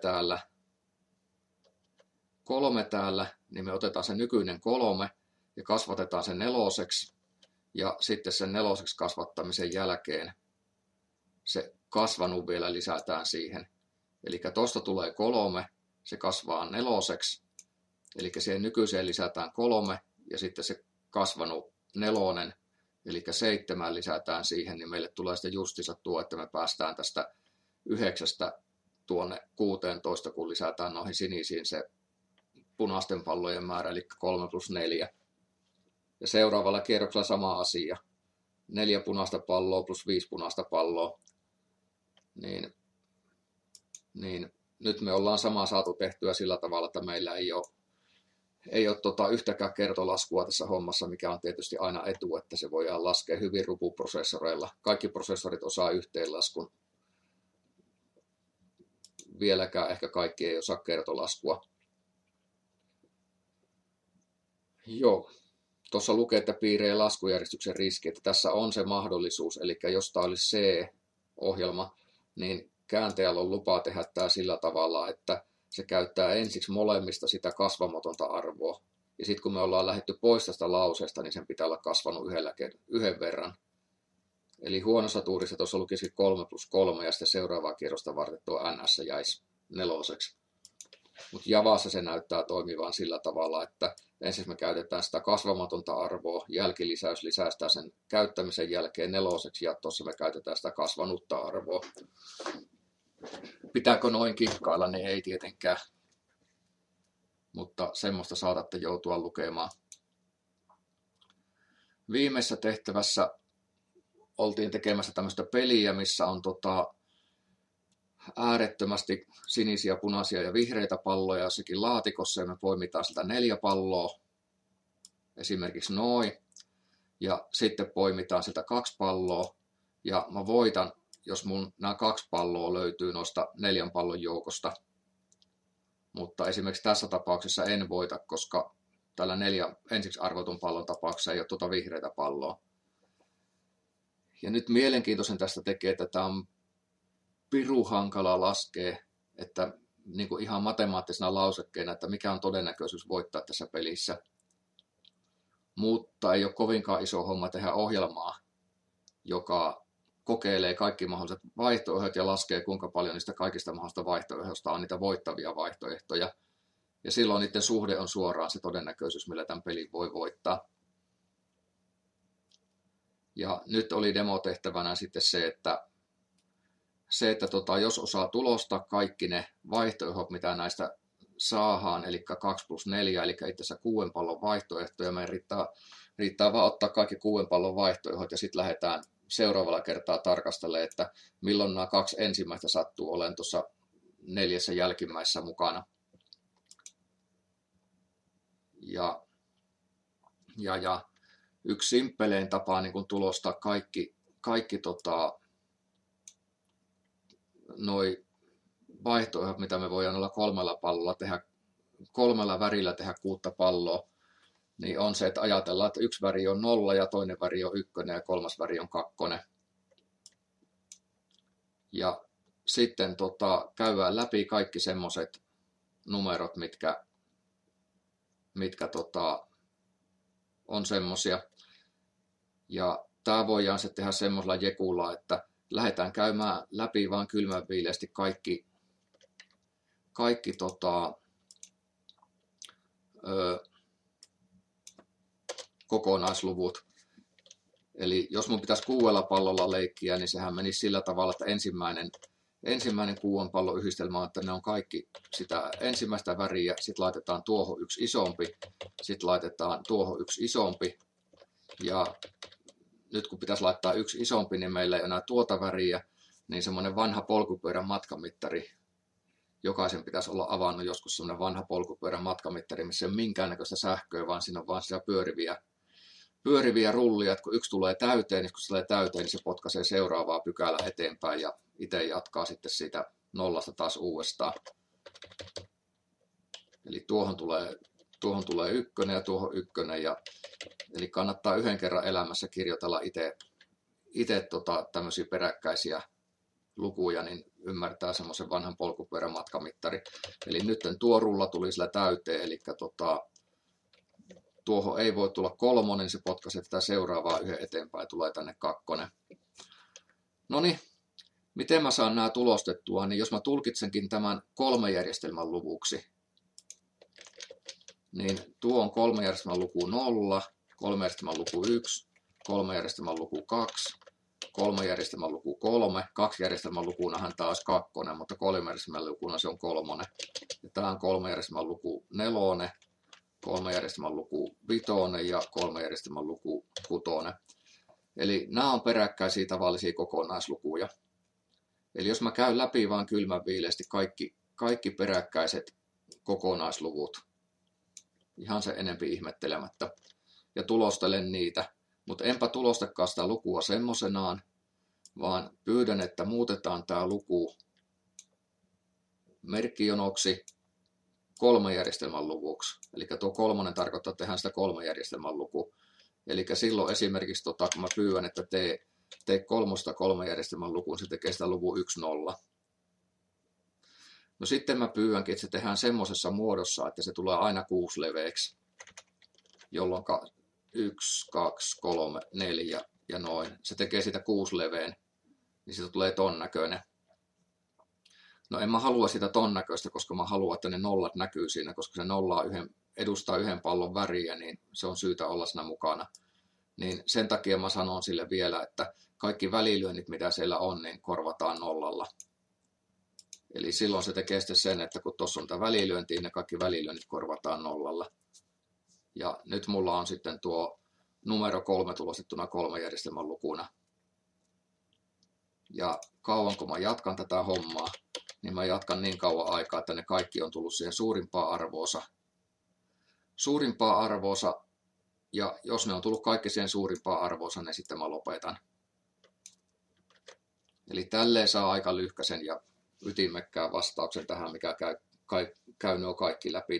täällä, niin me otetaan se nykyinen 3 ja kasvatetaan sen 4, ja sitten sen 4 kasvattamisen jälkeen se kasvanut vielä lisätään siihen. Eli tuosta tulee 3, se kasvaa 4, eli siihen nykyiseen lisätään 3 ja sitten se kasvanut 4, eli 7 lisätään siihen, niin meille tulee sitten justiinsa tuo, että me päästään tästä 9 tuonne 16, kun lisätään noihin sinisiin se punaisten pallojen määrä, eli 3 + 4. Ja seuraavalla kierroksella sama asia. 4 punaista palloa + 5 punaista palloa. Niin nyt me ollaan samaa saatu tehtyä sillä tavalla, että meillä ei ole yhtäkään kertolaskua tässä hommassa, mikä on tietysti aina etu, että se voidaan laskea hyvin rupuprosessoreilla. Kaikki prosessorit osaa yhteenlaskun. Vieläkään ehkä kaikki ei osaa kertolaskua. Joo, tuossa lukee, että piiree laskujärjestyksen riski, että tässä on se mahdollisuus, eli jos tämä olisi C-ohjelma, niin kääntäjällä on lupa tehdä tämä sillä tavalla, että se käyttää ensiksi molemmista sitä kasvamatonta arvoa. Ja sitten kun me ollaan lähdetty pois tästä lauseesta, niin sen pitää olla kasvanut yhden verran. Eli huonossa tuurissa tuossa lukisi 3 + 3 ja sitten seuraavaa kierrosta varten tuo NS jäisi 4. Mutta Javassa se näyttää toimivan sillä tavalla, että ensin me käytetään sitä kasvamatonta arvoa, jälkilisäys lisästään sen käyttämisen jälkeen 4 ja tuossa me käytetään sitä kasvanutta arvoa. Pitääkö noin kikkailla, niin ei tietenkään, mutta semmoista saatatte joutua lukemaan. Viimeisessä tehtävässä oltiin tekemässä tämmöistä peliä, missä on äärettömästi sinisiä, punaisia ja vihreitä palloja jossakin laatikossa, ja me poimitaan sieltä 4 palloa, esimerkiksi noin, ja sitten poimitaan sieltä 2 palloa, ja mä voitan, jos mun nämä 2 palloa löytyy noista 4 pallon joukosta, mutta esimerkiksi tässä tapauksessa en voita, koska tällä 4 ensiksi arvotun pallon tapauksessa ei ole vihreitä palloa. Ja nyt mielenkiintoisen tästä tekee, että tämä on piru hankala laskea, että niin kuin ihan matemaattisena lausekkeena, että mikä on todennäköisyys voittaa tässä pelissä. Mutta ei ole kovinkaan iso homma tehdä ohjelmaa, joka kokeilee kaikki mahdolliset vaihtoehdot ja laskee, kuinka paljon niistä kaikista mahdollisista vaihtoehdoista on niitä voittavia vaihtoehtoja. Ja silloin niiden suhde on suoraan se todennäköisyys, millä tämän pelin voi voittaa. Ja nyt oli demotehtävänä sitten se, että jos osaa tulostaa kaikki ne vaihtoehdot, mitä näistä saadaan, eli 2 + 4, eli itse asiassa 6 pallon vaihtoehtoja, meidän riittää vaan ottaa kaikki 6 pallon vaihtoehdot ja sitten lähdetään seuraavalla kertaa tarkastelemaan, että milloin nämä 2 ensimmäistä sattuu olemaan tuossa 4 jälkimmäisessä mukana. Ja yksi simppelein tapa niin kun tulostaa kaikki noi vaihtoehdot, mitä me voidaan olla 3 pallolla tehdä, 3 värillä tehdä 6 palloa, niin on se, että ajatellaan, että yksi väri on 0 ja toinen väri on 1 ja kolmas väri on 2. Ja sitten käydään läpi kaikki semmoiset numerot, mitkä on semmoisia. Ja tämä voidaan se tehdä semmoisella jekulla, että lähdetään käymään läpi vaan kylmänviileästi kaikki kokonaisluvut. Eli jos mun pitäisi 6 pallolla leikkiä, niin sehän menisi sillä tavalla, että ensimmäinen 6 pallon yhdistelmä on, että ne on kaikki sitä ensimmäistä väriä, sitten laitetaan tuohon yksi isompi, sitten laitetaan tuohon yksi isompi, ja nyt kun pitäisi laittaa yksi isompi, niin meillä ei enää tuota väriä, niin semmoinen vanha polkupyörän matkamittari, jokaisen pitäisi olla avannut joskus semmoinen vanha polkupyörän matkamittari, missä ei ole minkäännäköistä sähköä, vaan siinä on vaan siellä pyöriviä rullia, että kun yksi tulee täyteen, niin kun se tulee täyteen, niin se potkaisee seuraavaa pykälää eteenpäin ja itse jatkaa sitten siitä 0 taas uudestaan. Eli tuohon tulee 1 ja tuohon 1, eli kannattaa yhden kerran elämässä kirjoitella itse tämmöisiä peräkkäisiä lukuja, niin ymmärtää semmoisen vanhan polkupyörän matkamittari. Eli nyt tuo rulla tuli sillä täyteen, eli tuohon ei voi tulla 3, niin se potkaisee tätä seuraavaa yhden eteenpäin ja tulee tänne 2. No niin, miten mä saan nämä tulostettua, niin jos mä tulkitsenkin tämän 3 järjestelmän luvuksi, niin tuo on 3 järjestelmän luku 0, 3 järjestelmän luku 1, 3 järjestelmän luku 2, 3 järjestelmän luku 3, 2 järjestelmän lukunahan taas 2, mutta 3 järjestelmän lukuna se on 3. Ja tämä on 3 järjestelmän luku 4, 3 järjestelmän luku 5 ja 3 järjestelmän luku 6. Eli nämä on peräkkäisiä tavallisia kokonaislukuja. Eli jos mä käyn läpi vaan kylmänviileästi kaikki peräkkäiset kokonaisluvut, ihan se enempi ihmettelemättä, ja tulostelen niitä, mutta enpä tulostakaan sitä lukua semmoisenaan, vaan pyydän, että muutetaan tämä luku merkkijonoksi 3 järjestelmän luvuksi. Eli tuo 3 tarkoittaa, että tehdään sitä 3 järjestelmän luku. Eli silloin esimerkiksi, kun mä pyydän, että tee 3 järjestelmän lukuun, se tekee sitä luvun 1, 0. No sitten mä pyydänkin, että se tehdään semmoisessa muodossa, että se tulee aina 6 leveäksi, jolloin 1, 2, 3, 4 ja noin. Se tekee siitä 6 leveän, niin siitä tulee ton näköinen. No en mä halua sitä ton näköistä, koska mä haluan, että ne nollat näkyy siinä, koska se nolla edustaa 1 pallon väriä, niin se on syytä olla siinä mukana. Niin sen takia mä sanon sille vielä, että kaikki välilyönnit, mitä siellä on, niin korvataan 0. Eli silloin se tekee sitten sen, että kun tuossa on tämä välilyönti, niin kaikki välilyönnit korvataan 0. Ja nyt mulla on sitten tuo numero 3 tulostettuna 3 järjestelmän lukuna. Ja kauan kun mä jatkan tätä hommaa, niin mä jatkan niin kauan aikaa, että ne kaikki on tullut siihen suurimpaan arvoonsa. Ja jos ne on tullut kaikki siihen suurimpaan arvoonsa, niin sitten mä lopetan. Eli tälleen saa aika lyhkäisen ja ytimekkään vastauksen tähän, mikä käy nuo kaikki läpi.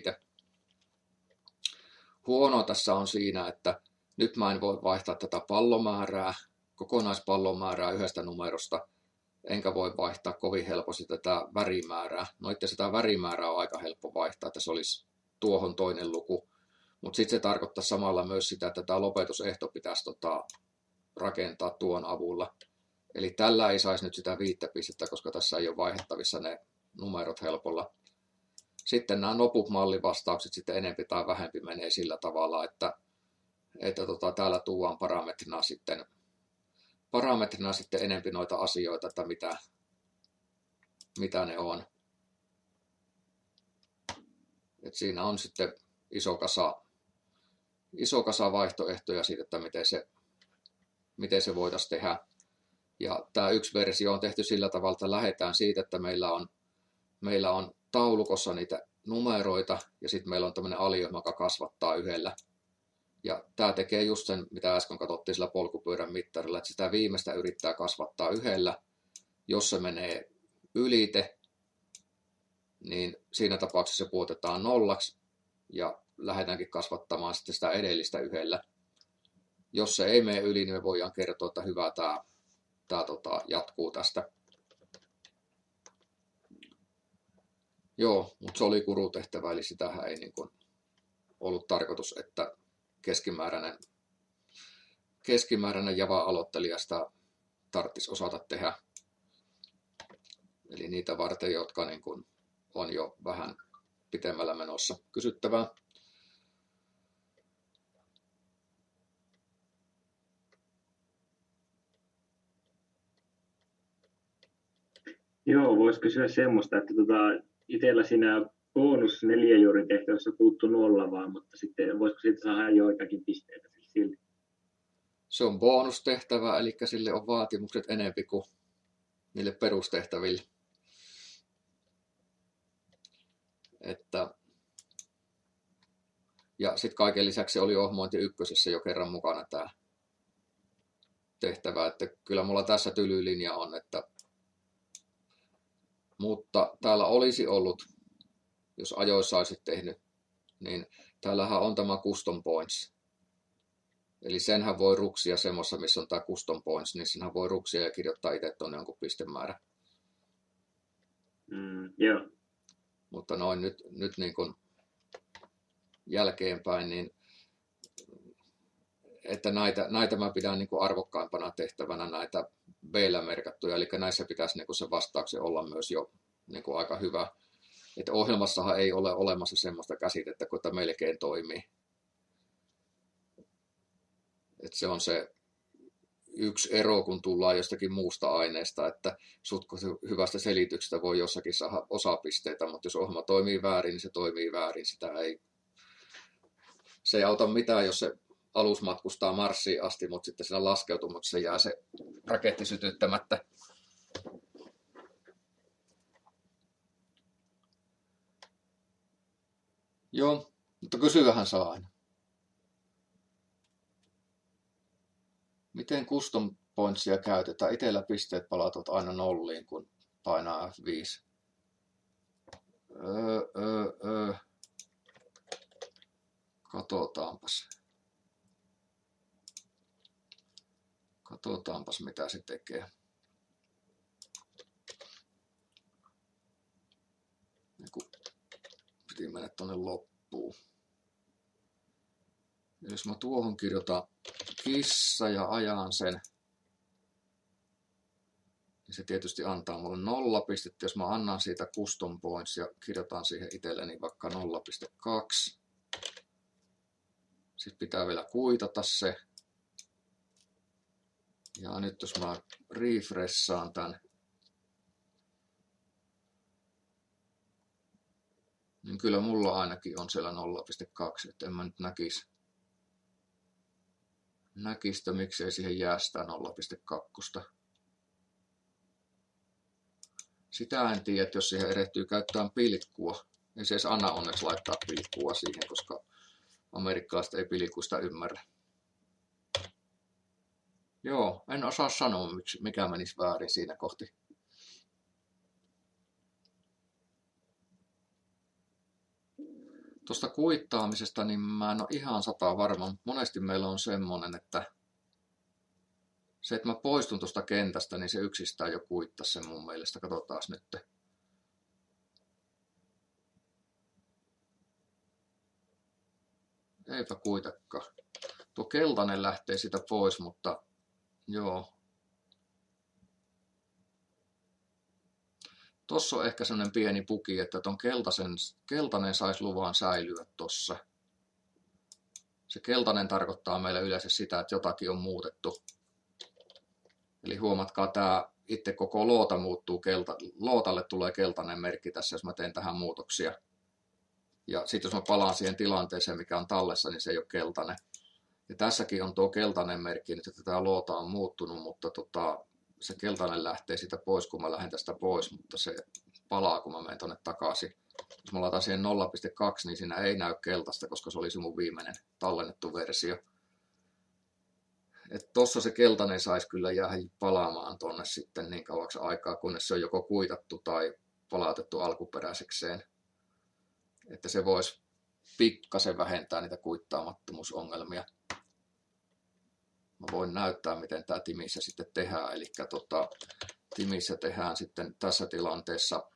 Huono tässä on siinä, että nyt mä en voi vaihtaa tätä pallomäärää, kokonaispallomäärää yhdestä numerosta, enkä voi vaihtaa kovin helposti tätä värimäärää. No itse sitä värimäärää on aika helppo vaihtaa, että se olisi tuohon toinen luku. Mutta sitten se tarkoittaa samalla myös sitä, että tämä lopetusehto pitäisi rakentaa tuon avulla. Eli tällä ei saisi nyt sitä 5 pistettä, koska tässä ei ole vaihdettavissa ne numerot helpolla. Sitten nämä noput-mallivastaukset sitten enempi tai vähempi menee sillä tavalla, että täällä tuodaan parametrina sitten enempi noita asioita, että mitä ne on. Et siinä on sitten iso kasa vaihtoehtoja siitä, että miten se voitaisiin tehdä. Ja tämä yksi versio on tehty sillä tavalla, että lähdetään siitä, että meillä on taulukossa niitä numeroita ja sitten meillä on tämmöinen alioima, joka kasvattaa yhdellä. Ja tämä tekee just sen, mitä äsken katsottiin sillä polkupyörän mittarilla, että sitä viimeistä yrittää kasvattaa yhdellä. Jos se menee ylite, niin siinä tapauksessa se pudotetaan nollaksi ja lähdetäänkin kasvattamaan sitten sitä edellistä yhdellä. Jos se ei mene yli, niin me voidaan kertoa, että hyvä, tämä jatkuu tästä. Joo, mutta se oli kurutehtävä, eli sitähän ei niin kuin ollut tarkoitus, että keskimääräinen Java-aloittelija sitä tarvitsisi osata tehdä. Eli niitä varten, jotka niin kuin on jo vähän pitemmällä menossa. Kysyttävää. Joo, voisi kysyä semmoista, että itsellä siinä bonus 4 juurin tehtävässä puuttuu 0 vaan, mutta sitten voisiko siitä saada joitakin pisteitä silti? Se on bonustehtävä, eli sille on vaatimukset enempi kuin niille perustehtäville. Ja sitten kaiken lisäksi oli Ohmointi 1 jo kerran mukana tämä tehtävä, että kyllä mulla tässä tylylinja on, mutta täällä olisi ollut, jos ajoissa olisit tehnyt, niin täällähän on tämä custom points. Eli senhän voi ruksia semmoista, missä on tämä custom points, niin senhän voi ruksia ja kirjoittaa itse tuonne jonkun pistemäärä. Joo. Mutta noin nyt niin kuin jälkeenpäin, niin että näitä mä pidän niin kuin arvokkaimpana tehtävänä, näitä B-llä merkattuja, eli näissä pitäisi niin kuin se vastauksen olla myös jo niin kuin aika hyvä. Että ohjelmassahan ei ole olemassa semmoista käsitettä, kun että melkein toimii. Että se on se yksi ero, kun tullaan jostakin muusta aineesta, että hyvästä selityksestä voi jossakin saada osapisteitä, mutta jos ohjelma toimii väärin, niin se toimii väärin. Se ei auta mitään, jos se alus matkustaa Marsiin asti, mutta sitten siinä laskeutumuksessa jää se raketti sytyttämättä. Joo, mutta kysyähän saa aina. Miten custom pointsia käytetään? Itellä pisteet palautuvat aina nolliin, kun painaa F5. Katsotaanpas mitä se tekee. Piti mennä tuonne loppuun. Jos mä tuohon kirjoitan kissa ja ajan sen, niin se tietysti antaa mulle 0 pistettä. Jos mä annan siitä custom points ja kirjoitan siihen itselleni vaikka 0,2. Sitten pitää vielä kuitata se. Ja nyt jos mä refreshsaan tämän, niin kyllä mulla ainakin on siellä 0,2, että en mä nyt näkisi, että miksei siihen jää sitä 0,2. Sitä en tiedä, että jos siihen erehtyy käyttämään pilkkua, ei se edes anna onneksi laittaa pilkkua siihen, koska amerikkalaiset ei pilkuista ymmärrä. Joo, en osaa sanoa, mikä menisi väärin siinä kohti. Tuosta kuittaamisesta, niin mä en ole ihan 100 varma, mutta monesti meillä on semmoinen, että se, että mä poistun tuosta kentästä, niin se yksistään jo kuittasi sen mun mielestä. Katsotaan nyt. Eipä kuitakaan. Tuo keltainen lähtee siitä pois, mutta joo. Tossa on ehkä sellainen pieni puki, että ton keltainen saisi luvan säilyä tossa. Se keltainen tarkoittaa meille yleensä sitä, että jotakin on muutettu. Eli huomatkaa, tämä itse koko loota muuttuu, lootalle tulee keltainen merkki tässä, jos mä teen tähän muutoksia. Ja sitten jos mä palaan siihen tilanteeseen, mikä on tallessa, niin se ei ole keltainen. Ja tässäkin on tuo keltainen merkki, nyt että tämä loota on muuttunut, mutta se keltainen lähtee siitä pois, kun mä lähden tästä pois, mutta se palaa, kun mä menen tuonne takaisin. Jos mä laitan siihen 0,2, niin siinä ei näy keltaista, koska se oli se mun viimeinen tallennettu versio. että tossa se keltainen saisi kyllä jäädä palaamaan tonne sitten niin kauaksi aikaa, kunnes se on joko kuitattu tai palautettu alkuperäisekseen. Että se voisi pikkasen vähentää niitä kuittaamattomuusongelmia. Mä voin näyttää, miten tämä Timissä sitten tehdään. Eli Timissä tehdään sitten tässä tilanteessa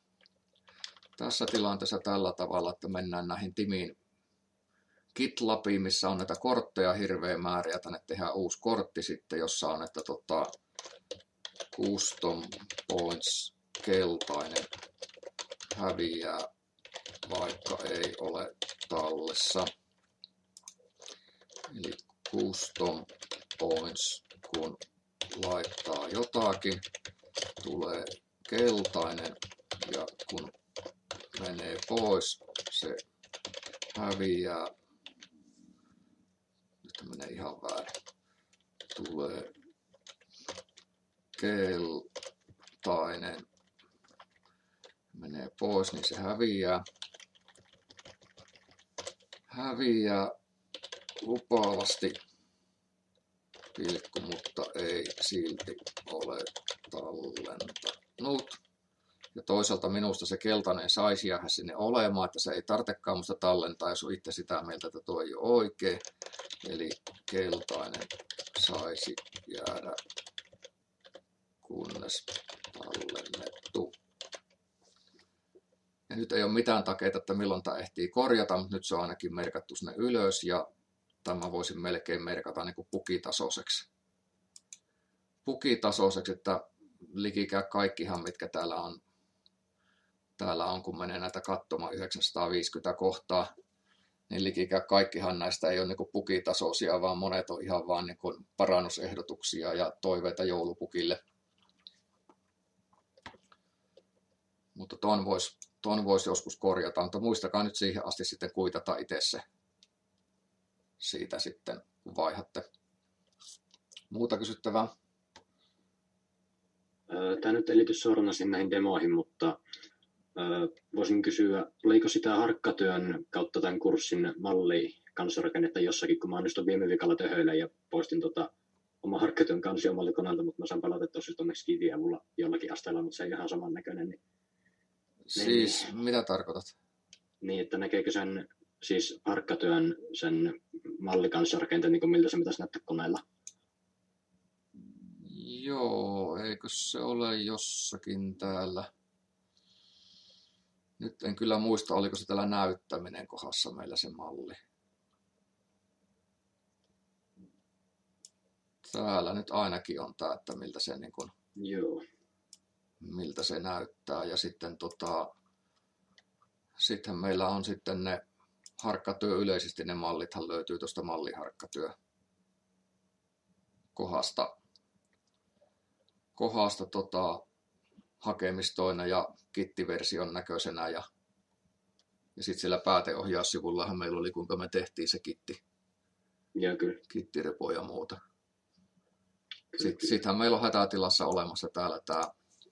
tällä tavalla, että mennään näihin Timin GitLabiin, missä on näitä kortteja hirveä määrä, ja tänne tehdään uusi kortti sitten, jossa on, että custom points keltainen häviää, vaikka ei ole tallessa. Eli custom points, kun laittaa jotakin, tulee keltainen, ja kun menee pois, se häviää. Nyt menee ihan väärin. Tulee keltainen, menee pois, niin se häviää. Häviää lupaavasti, pilkku, mutta ei silti ole tallentanut. Ja toisaalta minusta se keltainen saisi jäädä sinne olemaan, että se ei tarvitsekaan musta tallentaa, jos on itse sitä mieltä, että tuo ei ole oikein. Eli keltainen saisi jäädä, kunnes tallennettu. Ja nyt ei ole mitään takeita, että milloin tämä ehtii korjata, mutta nyt se on ainakin merkattu sinne ylös, ja tämä voisin melkein merkata niin kuin pukitasoiseksi. Pukitasoiseksi, että likikään kaikkihan, mitkä täällä on, kun menee näitä katsomaan 950 kohtaa, niin likikään kaikkihan näistä ei ole niin kuin pukitasoisia, vaan monet on ihan vaan niin kuin parannusehdotuksia ja toiveita joulupukille. Mutta ton voisi joskus korjata, mutta muistakaa nyt siihen asti sitten kuitata itse se siitä sitten, kun vaihatte. Muuta kysyttävää? Tämä nyt ei liity suoranaisesti näihin demoihin, mutta voisin kysyä, oliko sitä harkkatyön kautta tämän kurssin mallia kansiorakennetta jossakin, kun mä onnistuin viime viikolla töhöillä ja poistin oma harkkatyön kansiomallikonelta, mutta mä saan palautettua siis tuonne Skidin avulla jollakin asteella, mutta se ei ihan samannäköinen. Niin, siis mitä tarkoitat? Niin, että näkeekö sen siis harkkatyön sen mallikansiorakenteen, niin kuin miltä se pitäisi näyttää koneella? Joo, eikö se ole jossakin täällä? Nyt en kyllä muista, oliko se täällä näyttäminen kohdassa meillä se malli. Täällä nyt ainakin on tämä, että miltä se, niin kuin, Joo. miltä se näyttää. Ja sitten sittenhän meillä on sitten ne harkkatyö yleisesti, ne mallithan löytyy tuosta malliharkkatyö kohdasta hakemistoina ja kittiversion näköisenä, ja sitten siellä pääteohjaussivullahan meillä oli, kuinka me tehtiin se kittirepo ja muuta. Sittenhän meillä on hätätilassa olemassa täällä tämä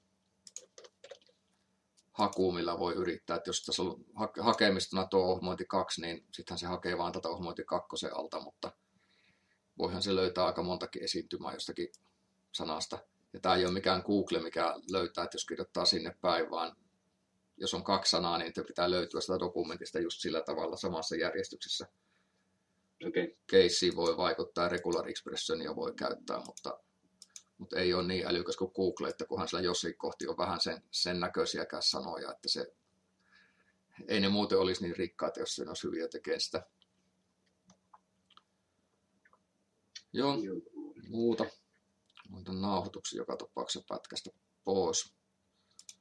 haku, millä voi yrittää, että jos tässä on hakemistona tuo ohmointi 2, niin sittenhän se hakee vaan tätä ohmointi 2 alta, mutta voihan se löytää aika montakin esiintymää jostakin sanasta. Ja tämä ei ole mikään Google, mikä löytää, että jos kirjoittaa sinne päin, vaan jos on 2 sanaa, niin pitää löytyä sitä dokumentista just sillä tavalla samassa järjestyksessä. Okay. Caseen voi vaikuttaa, regular expressionia voi käyttää, mutta ei ole niin älykäs kuin Google, että kunhan sillä jossakin kohti on vähän sen näköisiäkään sanoja, että ei ne muuten olisi niin rikkaita, jos siinä olisi hyviä tekemään sitä. Joo, muuta. Otan nauhoituksen joka tapauksessa pätkästä pois.